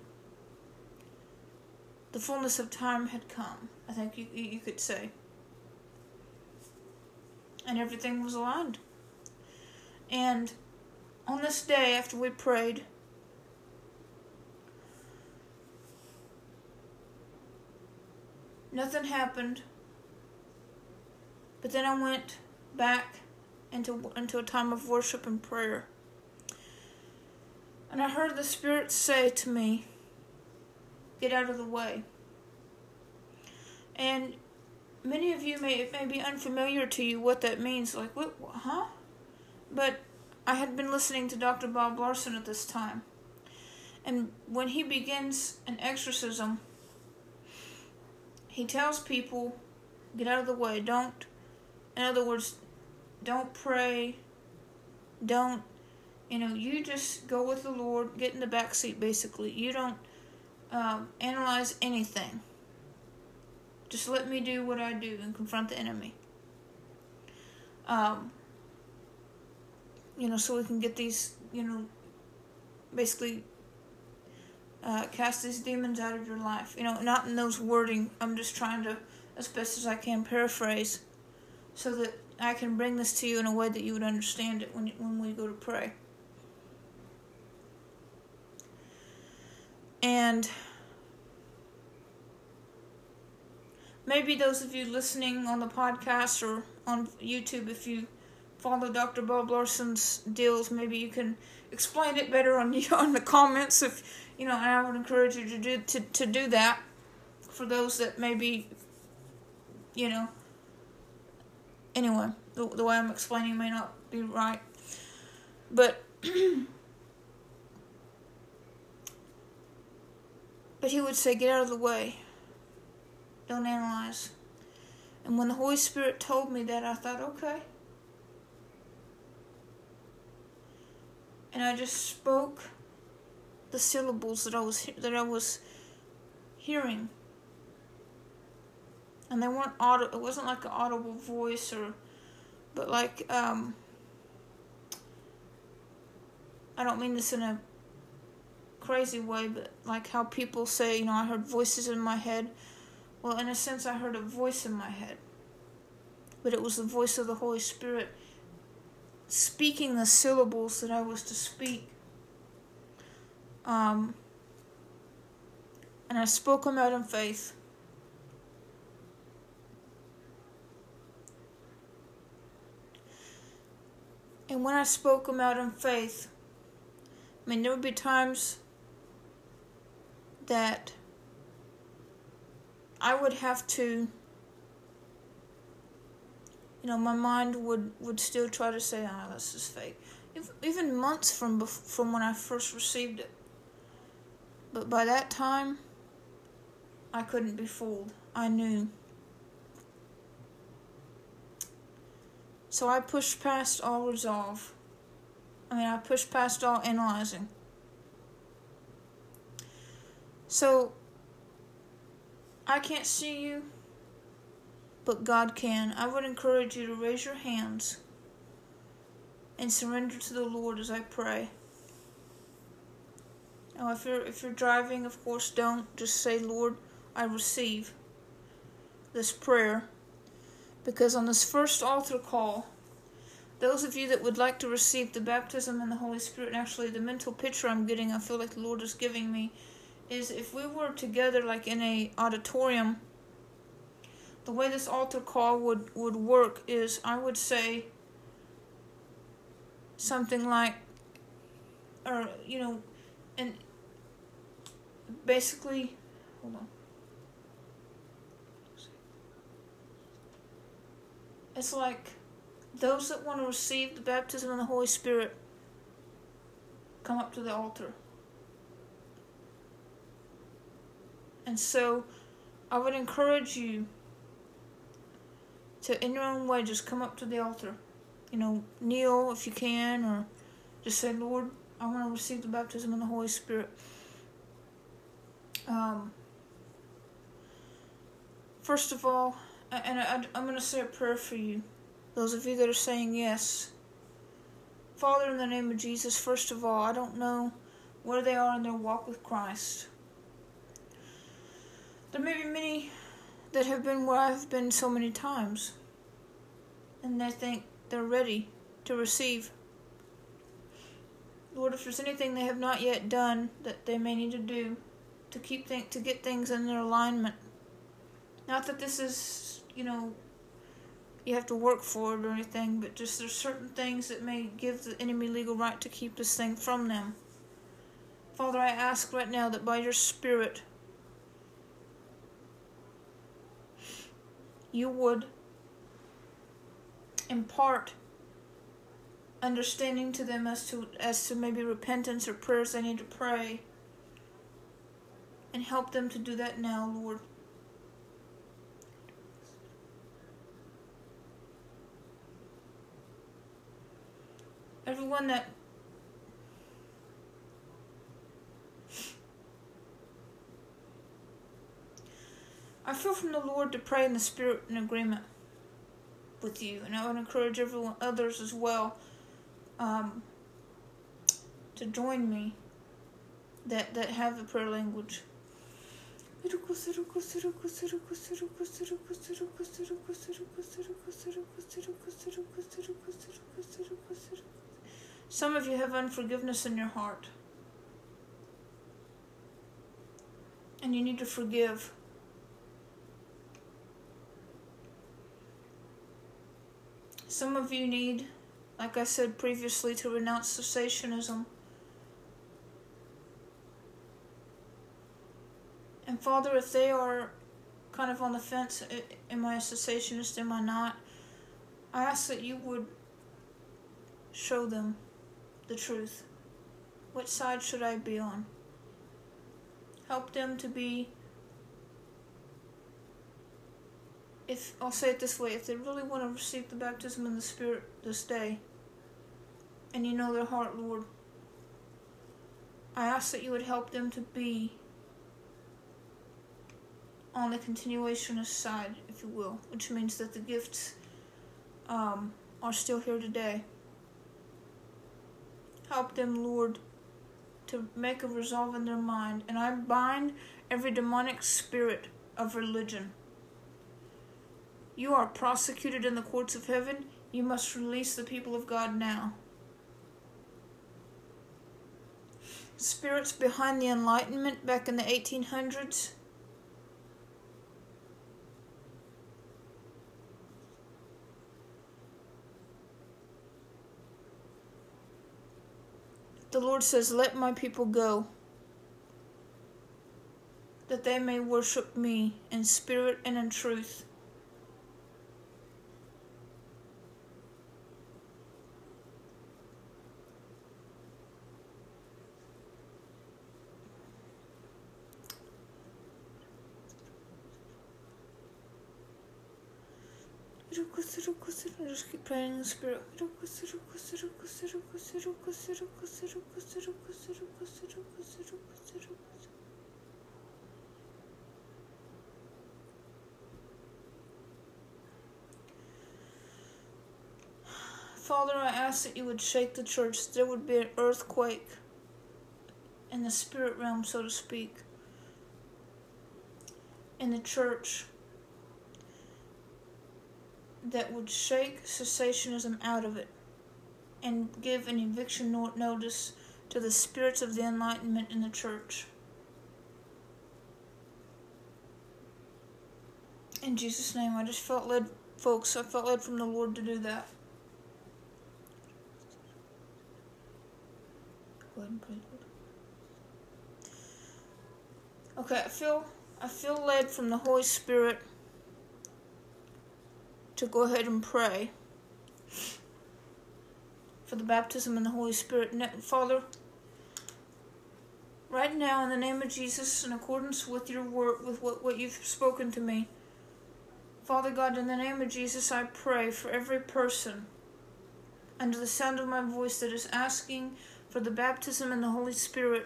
the fullness of time had come, I think you, you could say. And everything was aligned. And on this day after we prayed, nothing happened. But then I went back into into a time of worship and prayer. And I heard the Spirit say to me, get out of the way. And many of you may, it may be unfamiliar to you what that means. Like, what, huh? But I had been listening to Doctor Bob Larson at this time. And when he begins an exorcism, he tells people, get out of the way. Don't, in other words, don't pray. Don't, you know, you just go with the Lord. Get in the back seat, basically. You don't um, analyze anything. Just let me do what I do and confront the enemy. Um, you know, so we can get these, you know, basically uh, cast these demons out of your life. You know, not in those wording. I'm just trying to, as best as I can, paraphrase so that I can bring this to you in a way that you would understand it when when we go to pray. And maybe those of you listening on the podcast or on YouTube, if you follow Doctor Bob Larson's deals, maybe you can explain it better on on the comments. If you know, and I would encourage you to do to, to do that for those that maybe, you know. Anyway, the, the way I'm explaining may not be right, but but he would say, get out of the way. Don't analyze. And when the Holy Spirit told me that, I thought, okay. And I just spoke the syllables that I was that I was hearing. And they weren't audible. It wasn't like an audible voice, or, but like um. I don't mean this in a crazy way, but like how people say, you know, I heard voices in my head. Well, in a sense, I heard a voice in my head. But it was the voice of the Holy Spirit speaking the syllables that I was to speak. Um, and I spoke them out in faith. And when I spoke them out in faith, I mean, there would be times that I would have to, you know, my mind would, would still try to say, ah, oh, this is fake. Even months from bef- from when I first received it. But by that time, I couldn't be fooled. I knew. So I pushed past all resolve. I mean, I pushed past all analyzing. So, I can't see you, but God can. I would encourage you to raise your hands and surrender to the Lord as I pray. Now, if you're if you're driving, of course, don't just say, Lord, I receive this prayer. Because on this first altar call, those of you that would like to receive the baptism in the Holy Spirit, and actually the mental picture I'm getting, I feel like the Lord is giving me, is if we were together like in a auditorium, the way this altar call would, would work is I would say something like, or, you know, and basically, hold on. It's like those that want to receive the baptism in the Holy Spirit come up to the altar. And so I would encourage you to, in your own way, just come up to the altar. You know, kneel if you can, or just say, Lord, I want to receive the baptism in the Holy Spirit. Um, first of all, and I, I'm going to say a prayer for you. Those of you that are saying yes. Father, in the name of Jesus, first of all, I don't know where they are in their walk with Christ. There may be many that have been where I've been so many times. And they think they're ready to receive. Lord, if there's anything they have not yet done that they may need to do to keep th- to get things in their alignment. Not that this is, you know, you have to work for it or anything, but just there's certain things that may give the enemy legal right to keep this thing from them. Father, I ask right now that by your Spirit, you would impart understanding to them as to as to maybe repentance or prayers they need to pray, and help them to do that now, Lord. Everyone that I feel from the Lord to pray in the Spirit in agreement with you, and I would encourage everyone, others as well, um, to join me that that have the prayer language. Some of you have unforgiveness in your heart, and you need to forgive. Some of you need, like I said previously, to renounce cessationism. And Father, if they are kind of on the fence, am I a cessationist, am I not? I ask that you would show them the truth. Which side should I be on? Help them to be, if I'll say it this way, if they really want to receive the baptism in the Spirit this day, and you know their heart, Lord, I ask that you would help them to be on the continuationist side, if you will, which means that the gifts um, are still here today. Help them, Lord, to make a resolve in their mind, and I bind every demonic spirit of religion. You are prosecuted in the courts of heaven. You must release the people of God now. Spirits behind the Enlightenment back in the eighteen hundreds, the Lord says, let my people go, that they may worship me in spirit and in truth. Just keep praying in the Spirit. Father, I ask that you would shake the church, that there would be an earthquake in the spirit realm, so to speak, in the church, that would shake cessationism out of it and give an eviction notice to the spirits of the Enlightenment in the church. In Jesus' name, I just felt led, folks, I felt led from the Lord to do that. Go ahead and pray, Lord. Okay, I feel, I feel led from the Holy Spirit to go ahead and pray for the baptism in the Holy Spirit. Father, right now in the name of Jesus, in accordance with your word, with what, what you've spoken to me, Father God, in the name of Jesus, I pray for every person under the sound of my voice that is asking for the baptism in the Holy Spirit.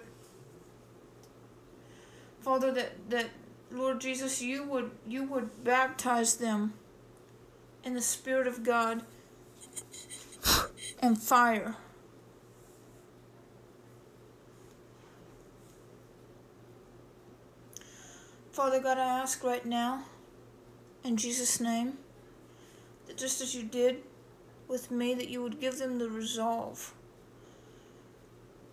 Father, that, that Lord Jesus, you would you would baptize them in the Spirit of God and fire. Father God, I ask right now, in Jesus' name, that just as you did with me, that you would give them the resolve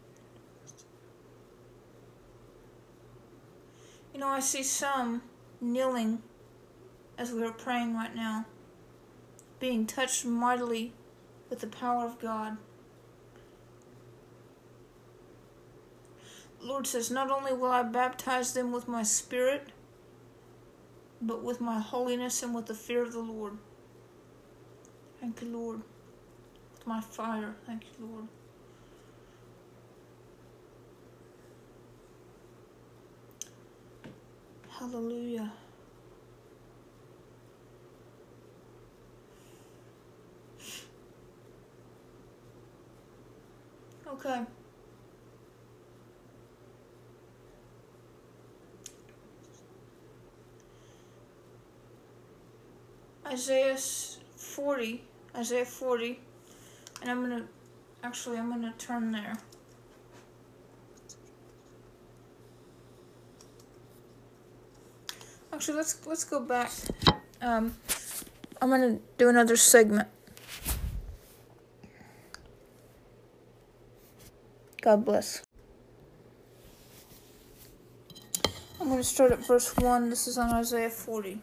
You know, I see some kneeling as we are praying right now, being touched mightily with the power of God. The Lord says, not only will I baptize them with my Spirit, but with my holiness and with the fear of the Lord. Thank you, Lord. With my fire. Thank you, Lord. Hallelujah. Okay. Isaiah forty. Isaiah forty. And I'm going to, actually, I'm going to turn there. Actually, let's let's go back. Um, I'm going to do another segment. God bless. I'm going to start at verse one. This is on Isaiah forty.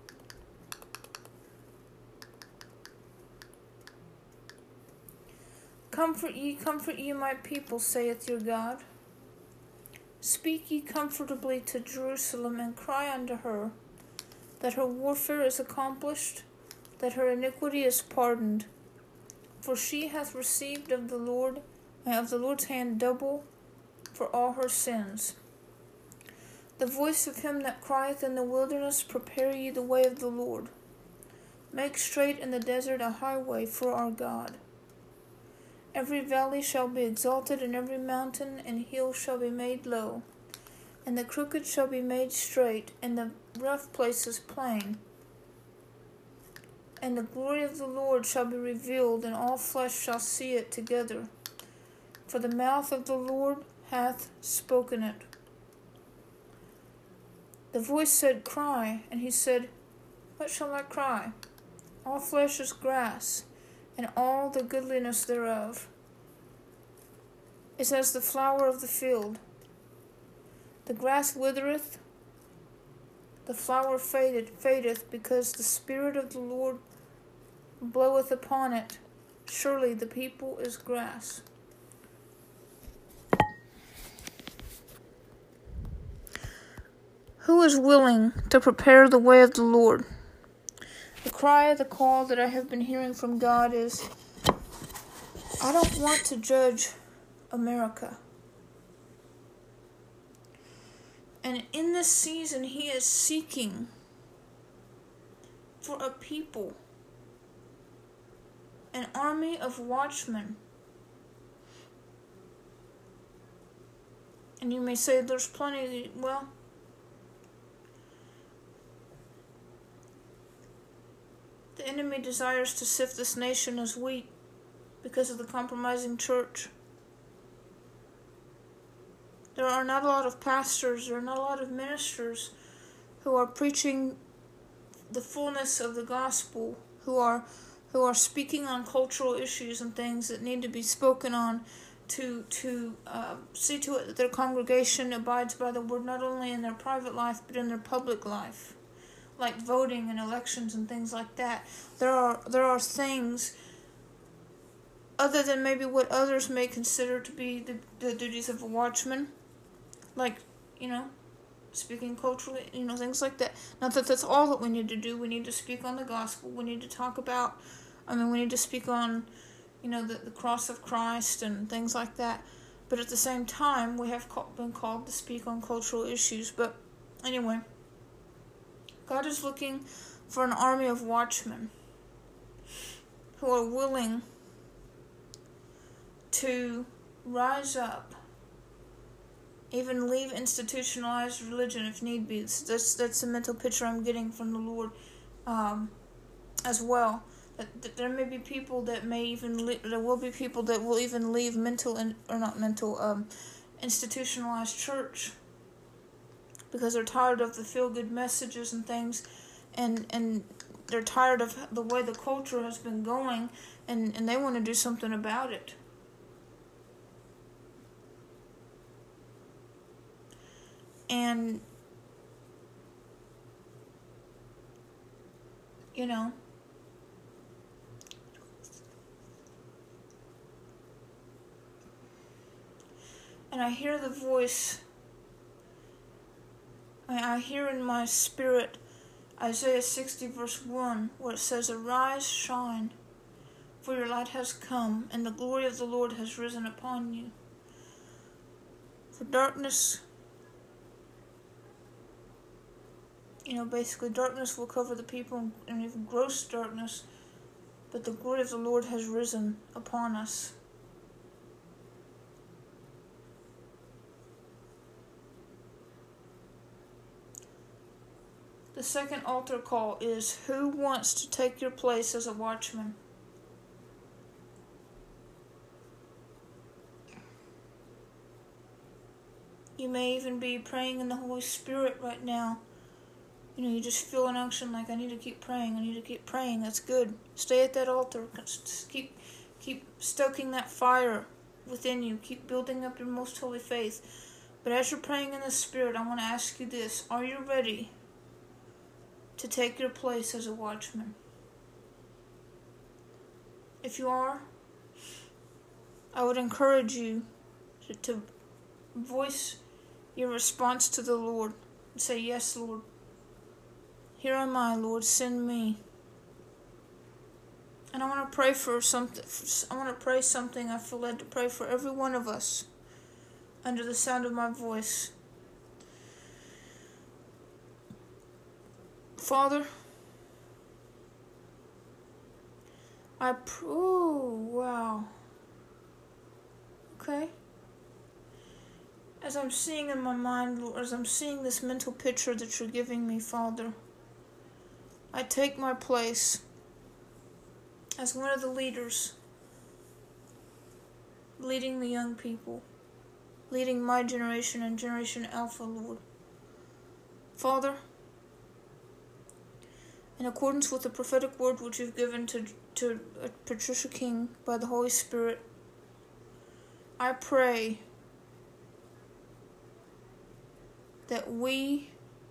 Comfort ye, comfort ye, my people, saith your God. Speak ye comfortably to Jerusalem, and cry unto her, that her warfare is accomplished, that her iniquity is pardoned. For she hath received of the Lord, and of the Lord's hand double for all her sins. The voice of him that crieth in the wilderness, prepare ye the way of the Lord. Make straight in the desert a highway for our God. Every valley shall be exalted, and every mountain and hill shall be made low. And the crooked shall be made straight, and the rough places plain. And the glory of the Lord shall be revealed, and all flesh shall see it together. For the mouth of the Lord hath spoken it. The voice said, Cry. And he said, What shall I cry? All flesh is grass, and all the goodliness thereof is as the flower of the field. The grass withereth, the flower faded, fadeth, because the Spirit of the Lord bloweth upon it. Surely the people is grass. Who is willing to prepare the way of the Lord? The cry, the call that I have been hearing from God is, I don't want to judge America. And in this season, he is seeking for a people, an army of watchmen. And you may say, there's plenty, well, the enemy desires to sift this nation as wheat because of the compromising church. There are not a lot of pastors, there are not a lot of ministers who are preaching the fullness of the gospel, who are who are speaking on cultural issues and things that need to be spoken on to to uh, see to it that their congregation abides by the word not only in their private life but in their public life, like voting and elections and things like that. There are there are things other than maybe what others may consider to be the, the duties of a watchman, like, you know, speaking culturally, you know, things like that. Not that that's all that we need to do. We need to speak on the gospel. We need to talk about, I mean, we need to speak on, you know, the, the cross of Christ and things like that. But at the same time, we have call, been called to speak on cultural issues. But anyway, God is looking for an army of watchmen who are willing to rise up, even leave institutionalized religion if need be. That's that's the mental picture I'm getting from the Lord, um, as well. That, that there may be people that may even le- there will be people that will even leave mental in, or not mental um, institutionalized church because they're tired of the feel good messages and things, and and they're tired of the way the culture has been going, and and they want to do something about it. And you know. And I hear the voice, I, I hear in my spirit Isaiah sixty verse one, where it says, "Arise, shine, for your light has come, and the glory of the Lord has risen upon you. For darkness," you know, basically darkness will cover the people, and even gross darkness, but the glory of the Lord has risen upon us. The second altar call is, who wants to take your place as a watchman? You may even be praying in the Holy Spirit right now. You know, you just feel an unction like, I need to keep praying, I need to keep praying. That's good. Stay at that altar. Keep, keep stoking that fire within you. Keep building up your most holy faith. But as you're praying in the Spirit, I want to ask you this. Are you ready to take your place as a watchman? If you are, I would encourage you to, to voice your response to the Lord and say, "Yes, Lord. Here am I, Lord. Send me." And I want to pray for something. I want to pray something I feel led to pray for every one of us under the sound of my voice. Father, I pr- oh wow. Okay. As I'm seeing in my mind, Lord, as I'm seeing this mental picture that you're giving me, Father, I take my place as one of the leaders, leading the young people, leading my generation and Generation Alpha, Lord. Father, in accordance with the prophetic word which you've given to, to uh, Patricia King by the Holy Spirit, I pray that we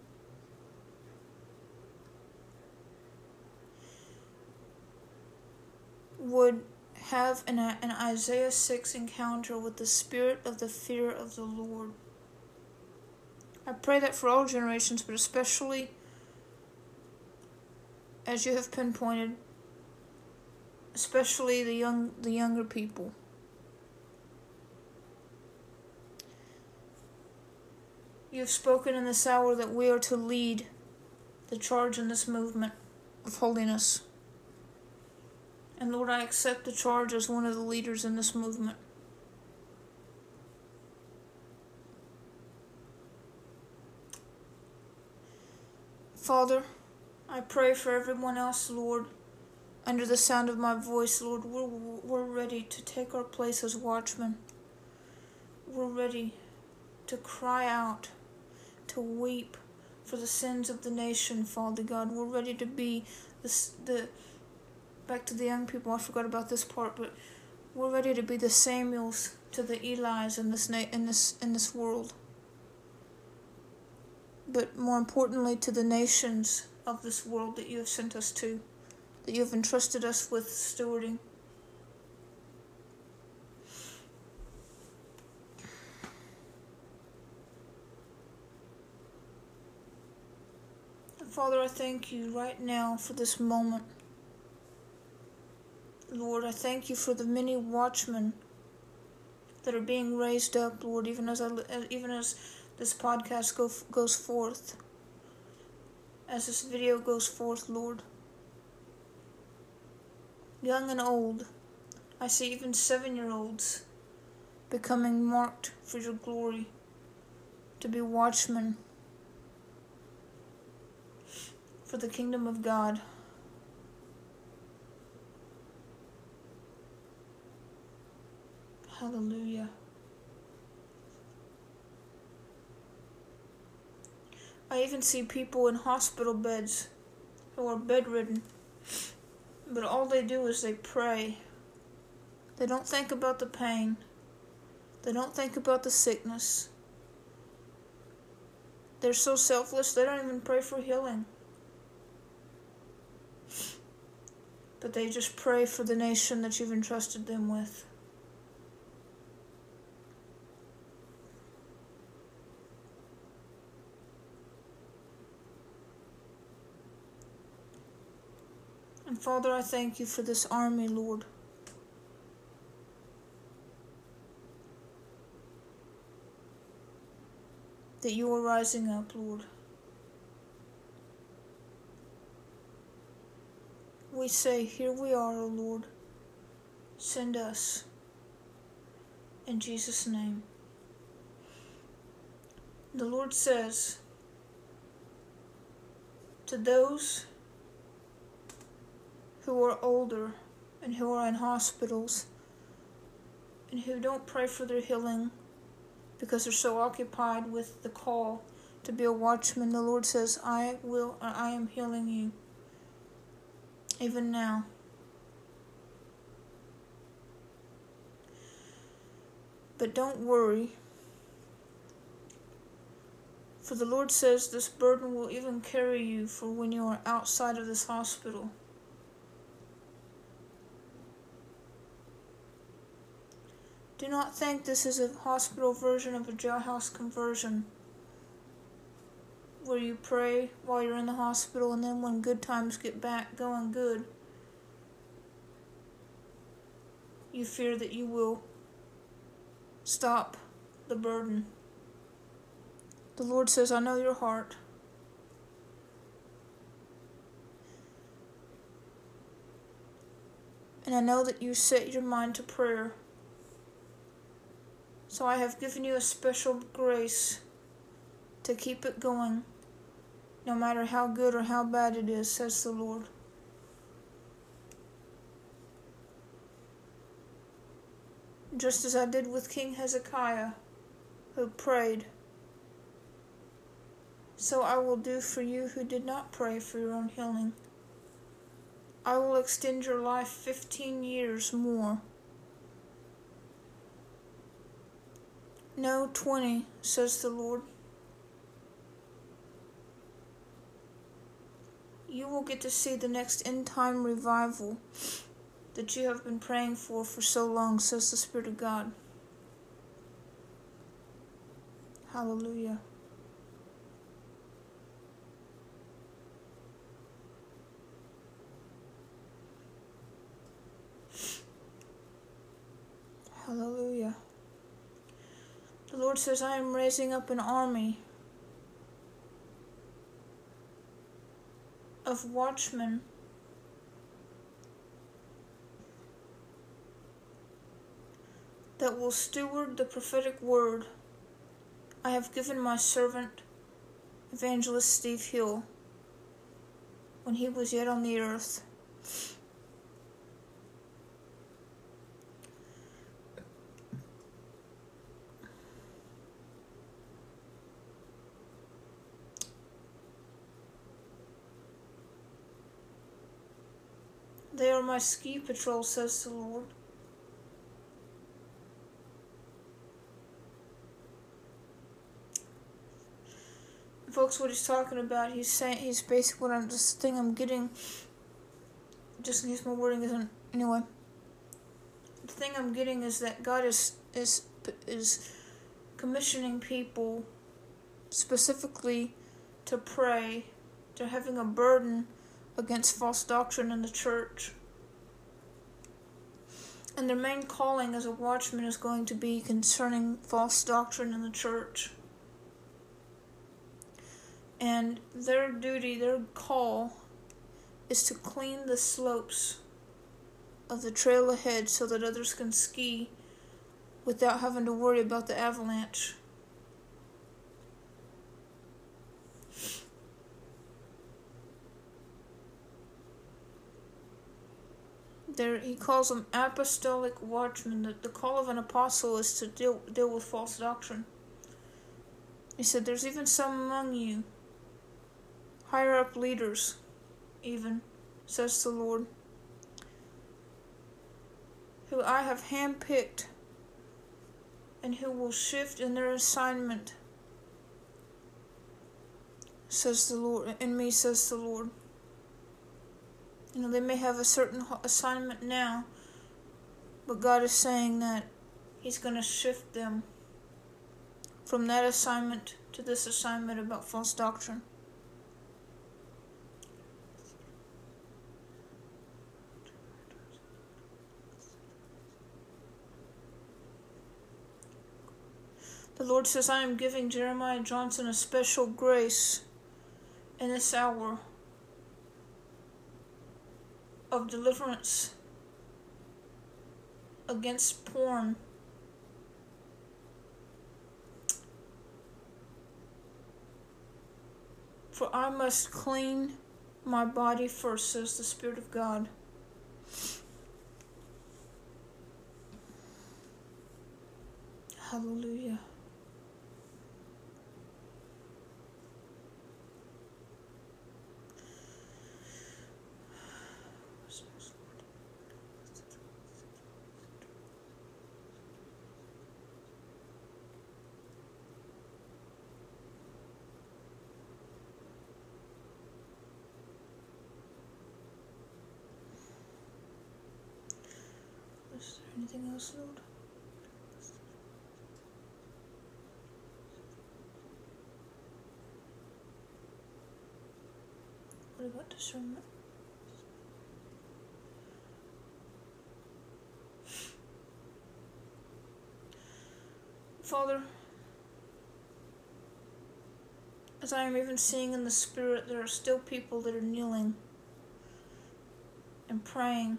would have an, an Isaiah six encounter with the spirit of the fear of the Lord. I pray that for all generations, but especially, as you have pinpointed, especially the young, the younger people. You have spoken in this hour that we are to lead the charge in this movement of holiness. And Lord, I accept the charge as one of the leaders in this movement. Father, I pray for everyone else, Lord, under the sound of my voice, Lord. We're, we're ready to take our place as watchmen. We're ready to cry out, to weep for the sins of the nation, Father God. We're ready to be the, the back to the young people, I forgot about this part, but we're ready to be the Samuels to the Elis in this na- in this in this world. But more importantly, to the nations of this world that you have sent us to, that you have entrusted us with stewarding. Father, I thank you right now for this moment. Lord, I thank you for the many watchmen that are being raised up, Lord, even as I, even as this podcast go, goes forth, as this video goes forth, Lord. Young and old, I see even seven-year-olds becoming marked for your glory, to be watchmen for the kingdom of God. Hallelujah. I even see people in hospital beds who are bedridden, but all they do is they pray. They don't think about the pain. They don't think about the sickness. They're so selfless, they don't even pray for healing. but they just pray for the nation that you've entrusted them with. And Father, I thank you for this army, Lord. That you are rising up, Lord. We say, here we are, O Lord. Send us. In Jesus' name. The Lord says, to those who are older and who are in hospitals and who don't pray for their healing because they're so occupied with the call to be a watchman, the Lord says, I will, I am healing you. Even now. But don't worry, for the Lord says this burden will even carry you for when you are outside of this hospital. Do not think this is a hospital version of a jailhouse conversion, where you pray while you're in the hospital and then when good times get back going good, you fear that you will stop the burden. The Lord says, I know your heart. And I know that you set your mind to prayer. So I have given you a special grace to keep it going, no matter how good or how bad it is, says the Lord. Just as I did with King Hezekiah, who prayed, so I will do for you who did not pray for your own healing. I will extend your life fifteen years more. No, twenty, says the Lord. You will get to see the next end-time revival that you have been praying for for so long, says the Spirit of God. Hallelujah. Hallelujah. The Lord says, I am raising up an army of watchmen that will steward the prophetic word I have given my servant, Evangelist Steve Hill, when he was yet on the earth. They are my ski patrol, says the Lord. Folks, what he's talking about, he's saying, he's basically what I'm, this thing I'm getting, just in case my wording isn't, anyway. The thing I'm getting is that God is, is, is commissioning people specifically to pray. They're having a burden against false doctrine in the church. And their main calling as a watchman is going to be concerning false doctrine in the church. And their duty, their call, is to clean the slopes of the trail ahead so that others can ski without having to worry about the avalanche. There, he calls them apostolic watchmen. The, the call of an apostle is to deal, deal with false doctrine. He said, there's even some among you, higher up leaders, even, says the Lord, who I have handpicked and who will shift in their assignment, says the Lord, in me, says the Lord. You know, they may have a certain assignment now, but God is saying that He's going to shift them from that assignment to this assignment about false doctrine. The Lord says, I am giving Jeremiah Johnson a special grace in this hour of deliverance against porn. For I must clean my body first, says the Spirit of God. Hallelujah. Is there anything else, Lord? What about discernment? Father, as I am even seeing in the Spirit, there are still people that are kneeling and praying.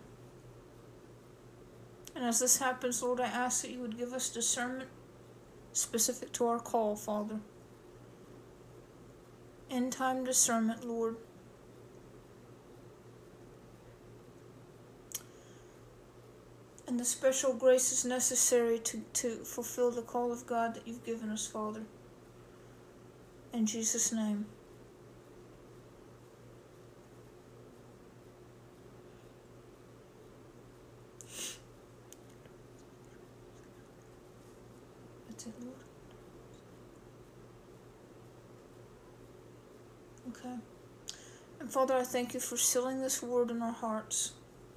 And as this happens, Lord, I ask that you would give us discernment specific to our call, Father. End time discernment, Lord. And the special grace is necessary to, to fulfill the call of God that you've given us, Father. In Jesus' name. That's it, Lord. Okay. And Father, I thank you for sealing this word in our hearts,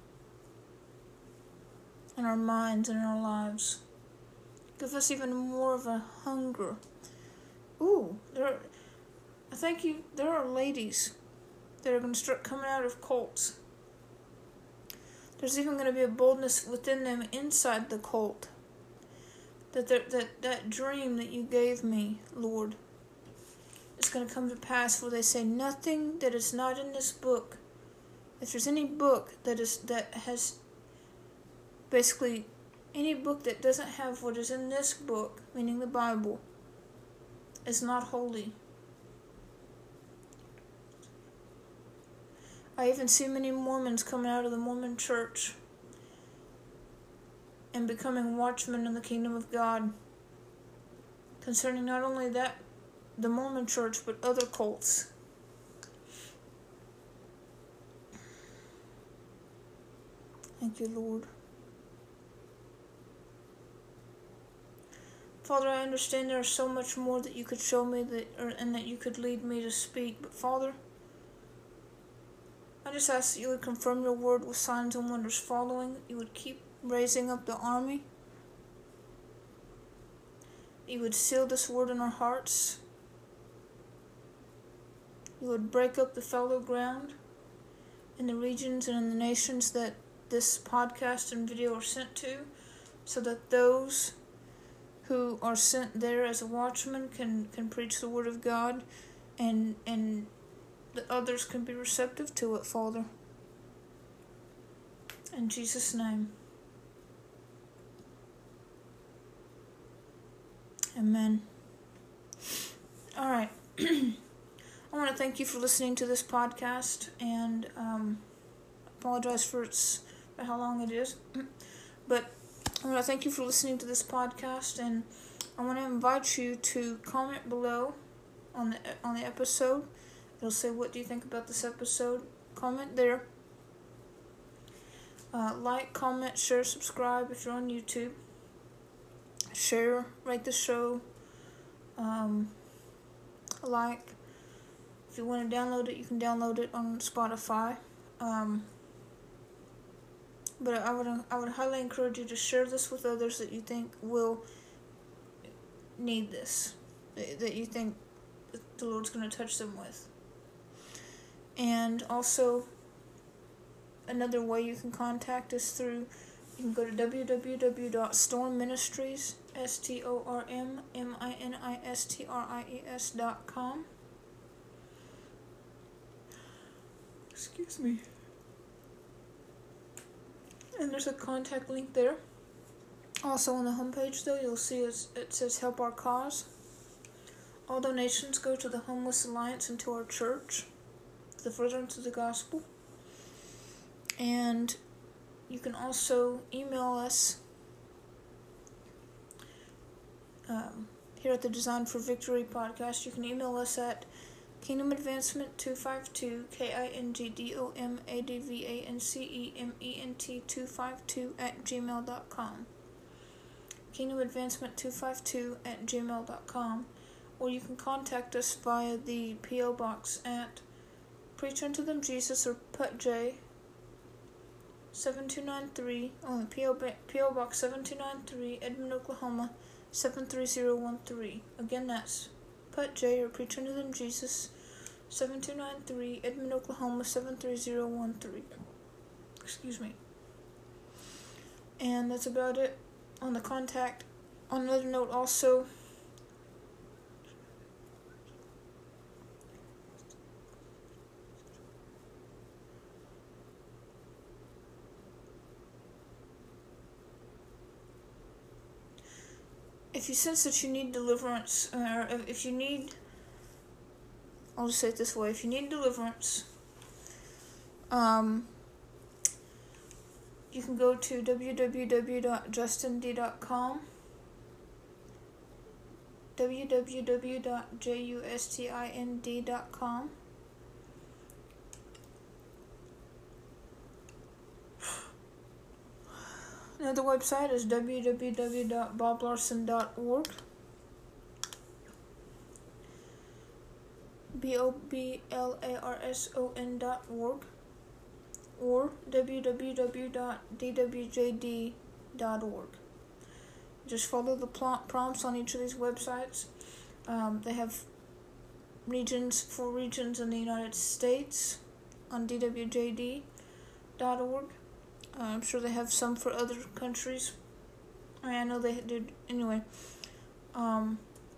in our minds, and in our lives. Give us even more of a hunger. Ooh, there are, I thank you, there are ladies that are going to start coming out of cults. There's even going to be a boldness within them inside the cult. That that that dream that you gave me, Lord, is going to come to pass, where they say nothing that is not in this book. If there's any book that is that has basically any book that doesn't have what is in this book, meaning the Bible, is not holy. I even see many Mormons coming out of the Mormon church and becoming watchmen in the kingdom of God, concerning not only that, the Mormon church, but other cults. Thank you, Lord. Father, I understand there is so much more that you could show me that, or, and that you could lead me to speak, but Father, I just ask that you would confirm your word with signs and wonders following, that you would keep raising up the army, you would seal this word in our hearts, you would break up the fallow ground in the regions and in the nations that this podcast and video are sent to, so that those who are sent there as a watchman can, can preach the word of God, and and the others can be receptive to it, Father. In Jesus' name. Amen. Alright. I want to thank you for listening to this podcast, and um, apologize for, its, for how long it is. But I want to thank you for listening to this podcast, and I want to invite you to comment below on the on the episode. It'll say, what do you think about this episode? Comment there. Uh, like, comment, share, subscribe if you're on YouTube. Share, rate the show. Um, like. If you want to download it, you can download it on Spotify. Um, But I would I would highly encourage you to share this with others that you think will need this, that you think the Lord's going to touch them with. And also, another way you can contact us through, you can go to w w w dot storm ministries, S T O R M M I N I S T R I E S dot com. Excuse me. And there's a contact link there. Also on the homepage, though, you'll see it says Help Our Cause. All donations go to the Homeless Alliance and to our church, for the furtherance of the gospel. And you can also email us um, here at the Design for Victory podcast. You can email us at Kingdom Advancement two five two, K I N G D O M A D V A N C E M E N T two five two at gmail dot com. Kingdom Advancement two five two at gmail dot com. Or you can contact us via the P O Box at Preach Unto Them Jesus, or P U T J seven two nine three, oh, P O, P O Box seven two nine three, Edmond, Oklahoma seven three zero one three. Again, that's P U T J, or Preach Unto Them Jesus, seven two nine three, Edmond, Oklahoma seven three zero one three. Excuse me. And that's about it on the contact. On another note, also, if you sense that you need deliverance, or if you need, I'll just say it this way, if you need deliverance, um, you can go to w w w dot justin d dot com, w w w dot justind dot com. Another website is w w w dot bob larson dot org. B O B L A R S O N dot org. Or w w w dot d w j d dot org. Just follow the pl- prompts on each of these websites. Um, they have regions for regions in the United States on d w j d dot org. Uh, I'm sure they have some for other countries. I, mean, I know they did anyway. Um,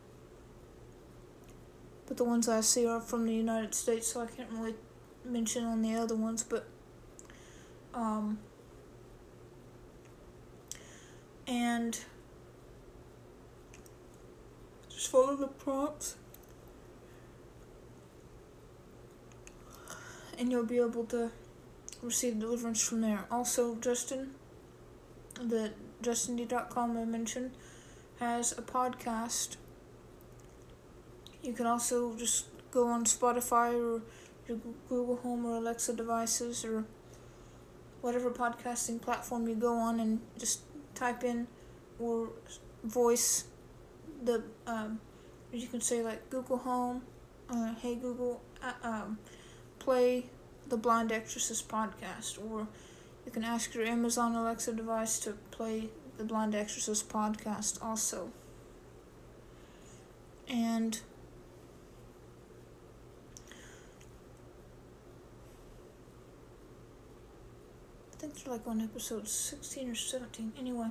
but the ones I see are from the United States, so I can't really mention on the other ones. But um, and just follow the prompts, and you'll be able to receive deliverance from there. Also, Justin, the justin d dot com I mentioned, has a podcast. You can also just go on Spotify or your Google Home or Alexa devices or whatever podcasting platform you go on, and just type in or voice the, um, you can say like Google Home, uh, hey Google, uh, um, play the Blind Exorcist podcast, or you can ask your Amazon Alexa device to play the Blind Exorcist podcast also. And I think they're like on episode sixteen or seventeen. Anyway,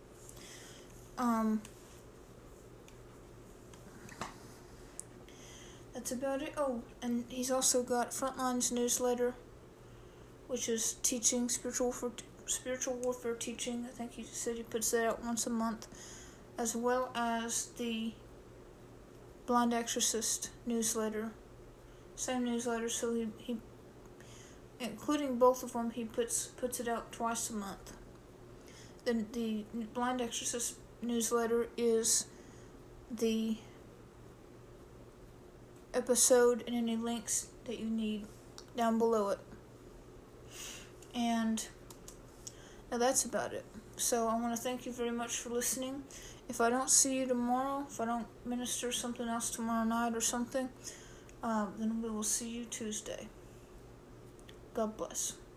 um, that's about it. Oh, and he's also got Frontlines newsletter, which is teaching spiritual warfare, spiritual warfare teaching. I think he said he puts that out once a month, as well as the Blind Exorcist newsletter. Same newsletter, so he he. Including both of them, he puts puts it out twice a month. The the Blind Exorcist newsletter is the episode and any links that you need down below it. And now that's about it. So I want to thank you very much for listening. If I don't see you tomorrow, if I don't minister something else tomorrow night or something, uh, then we will see you Tuesday. God bless.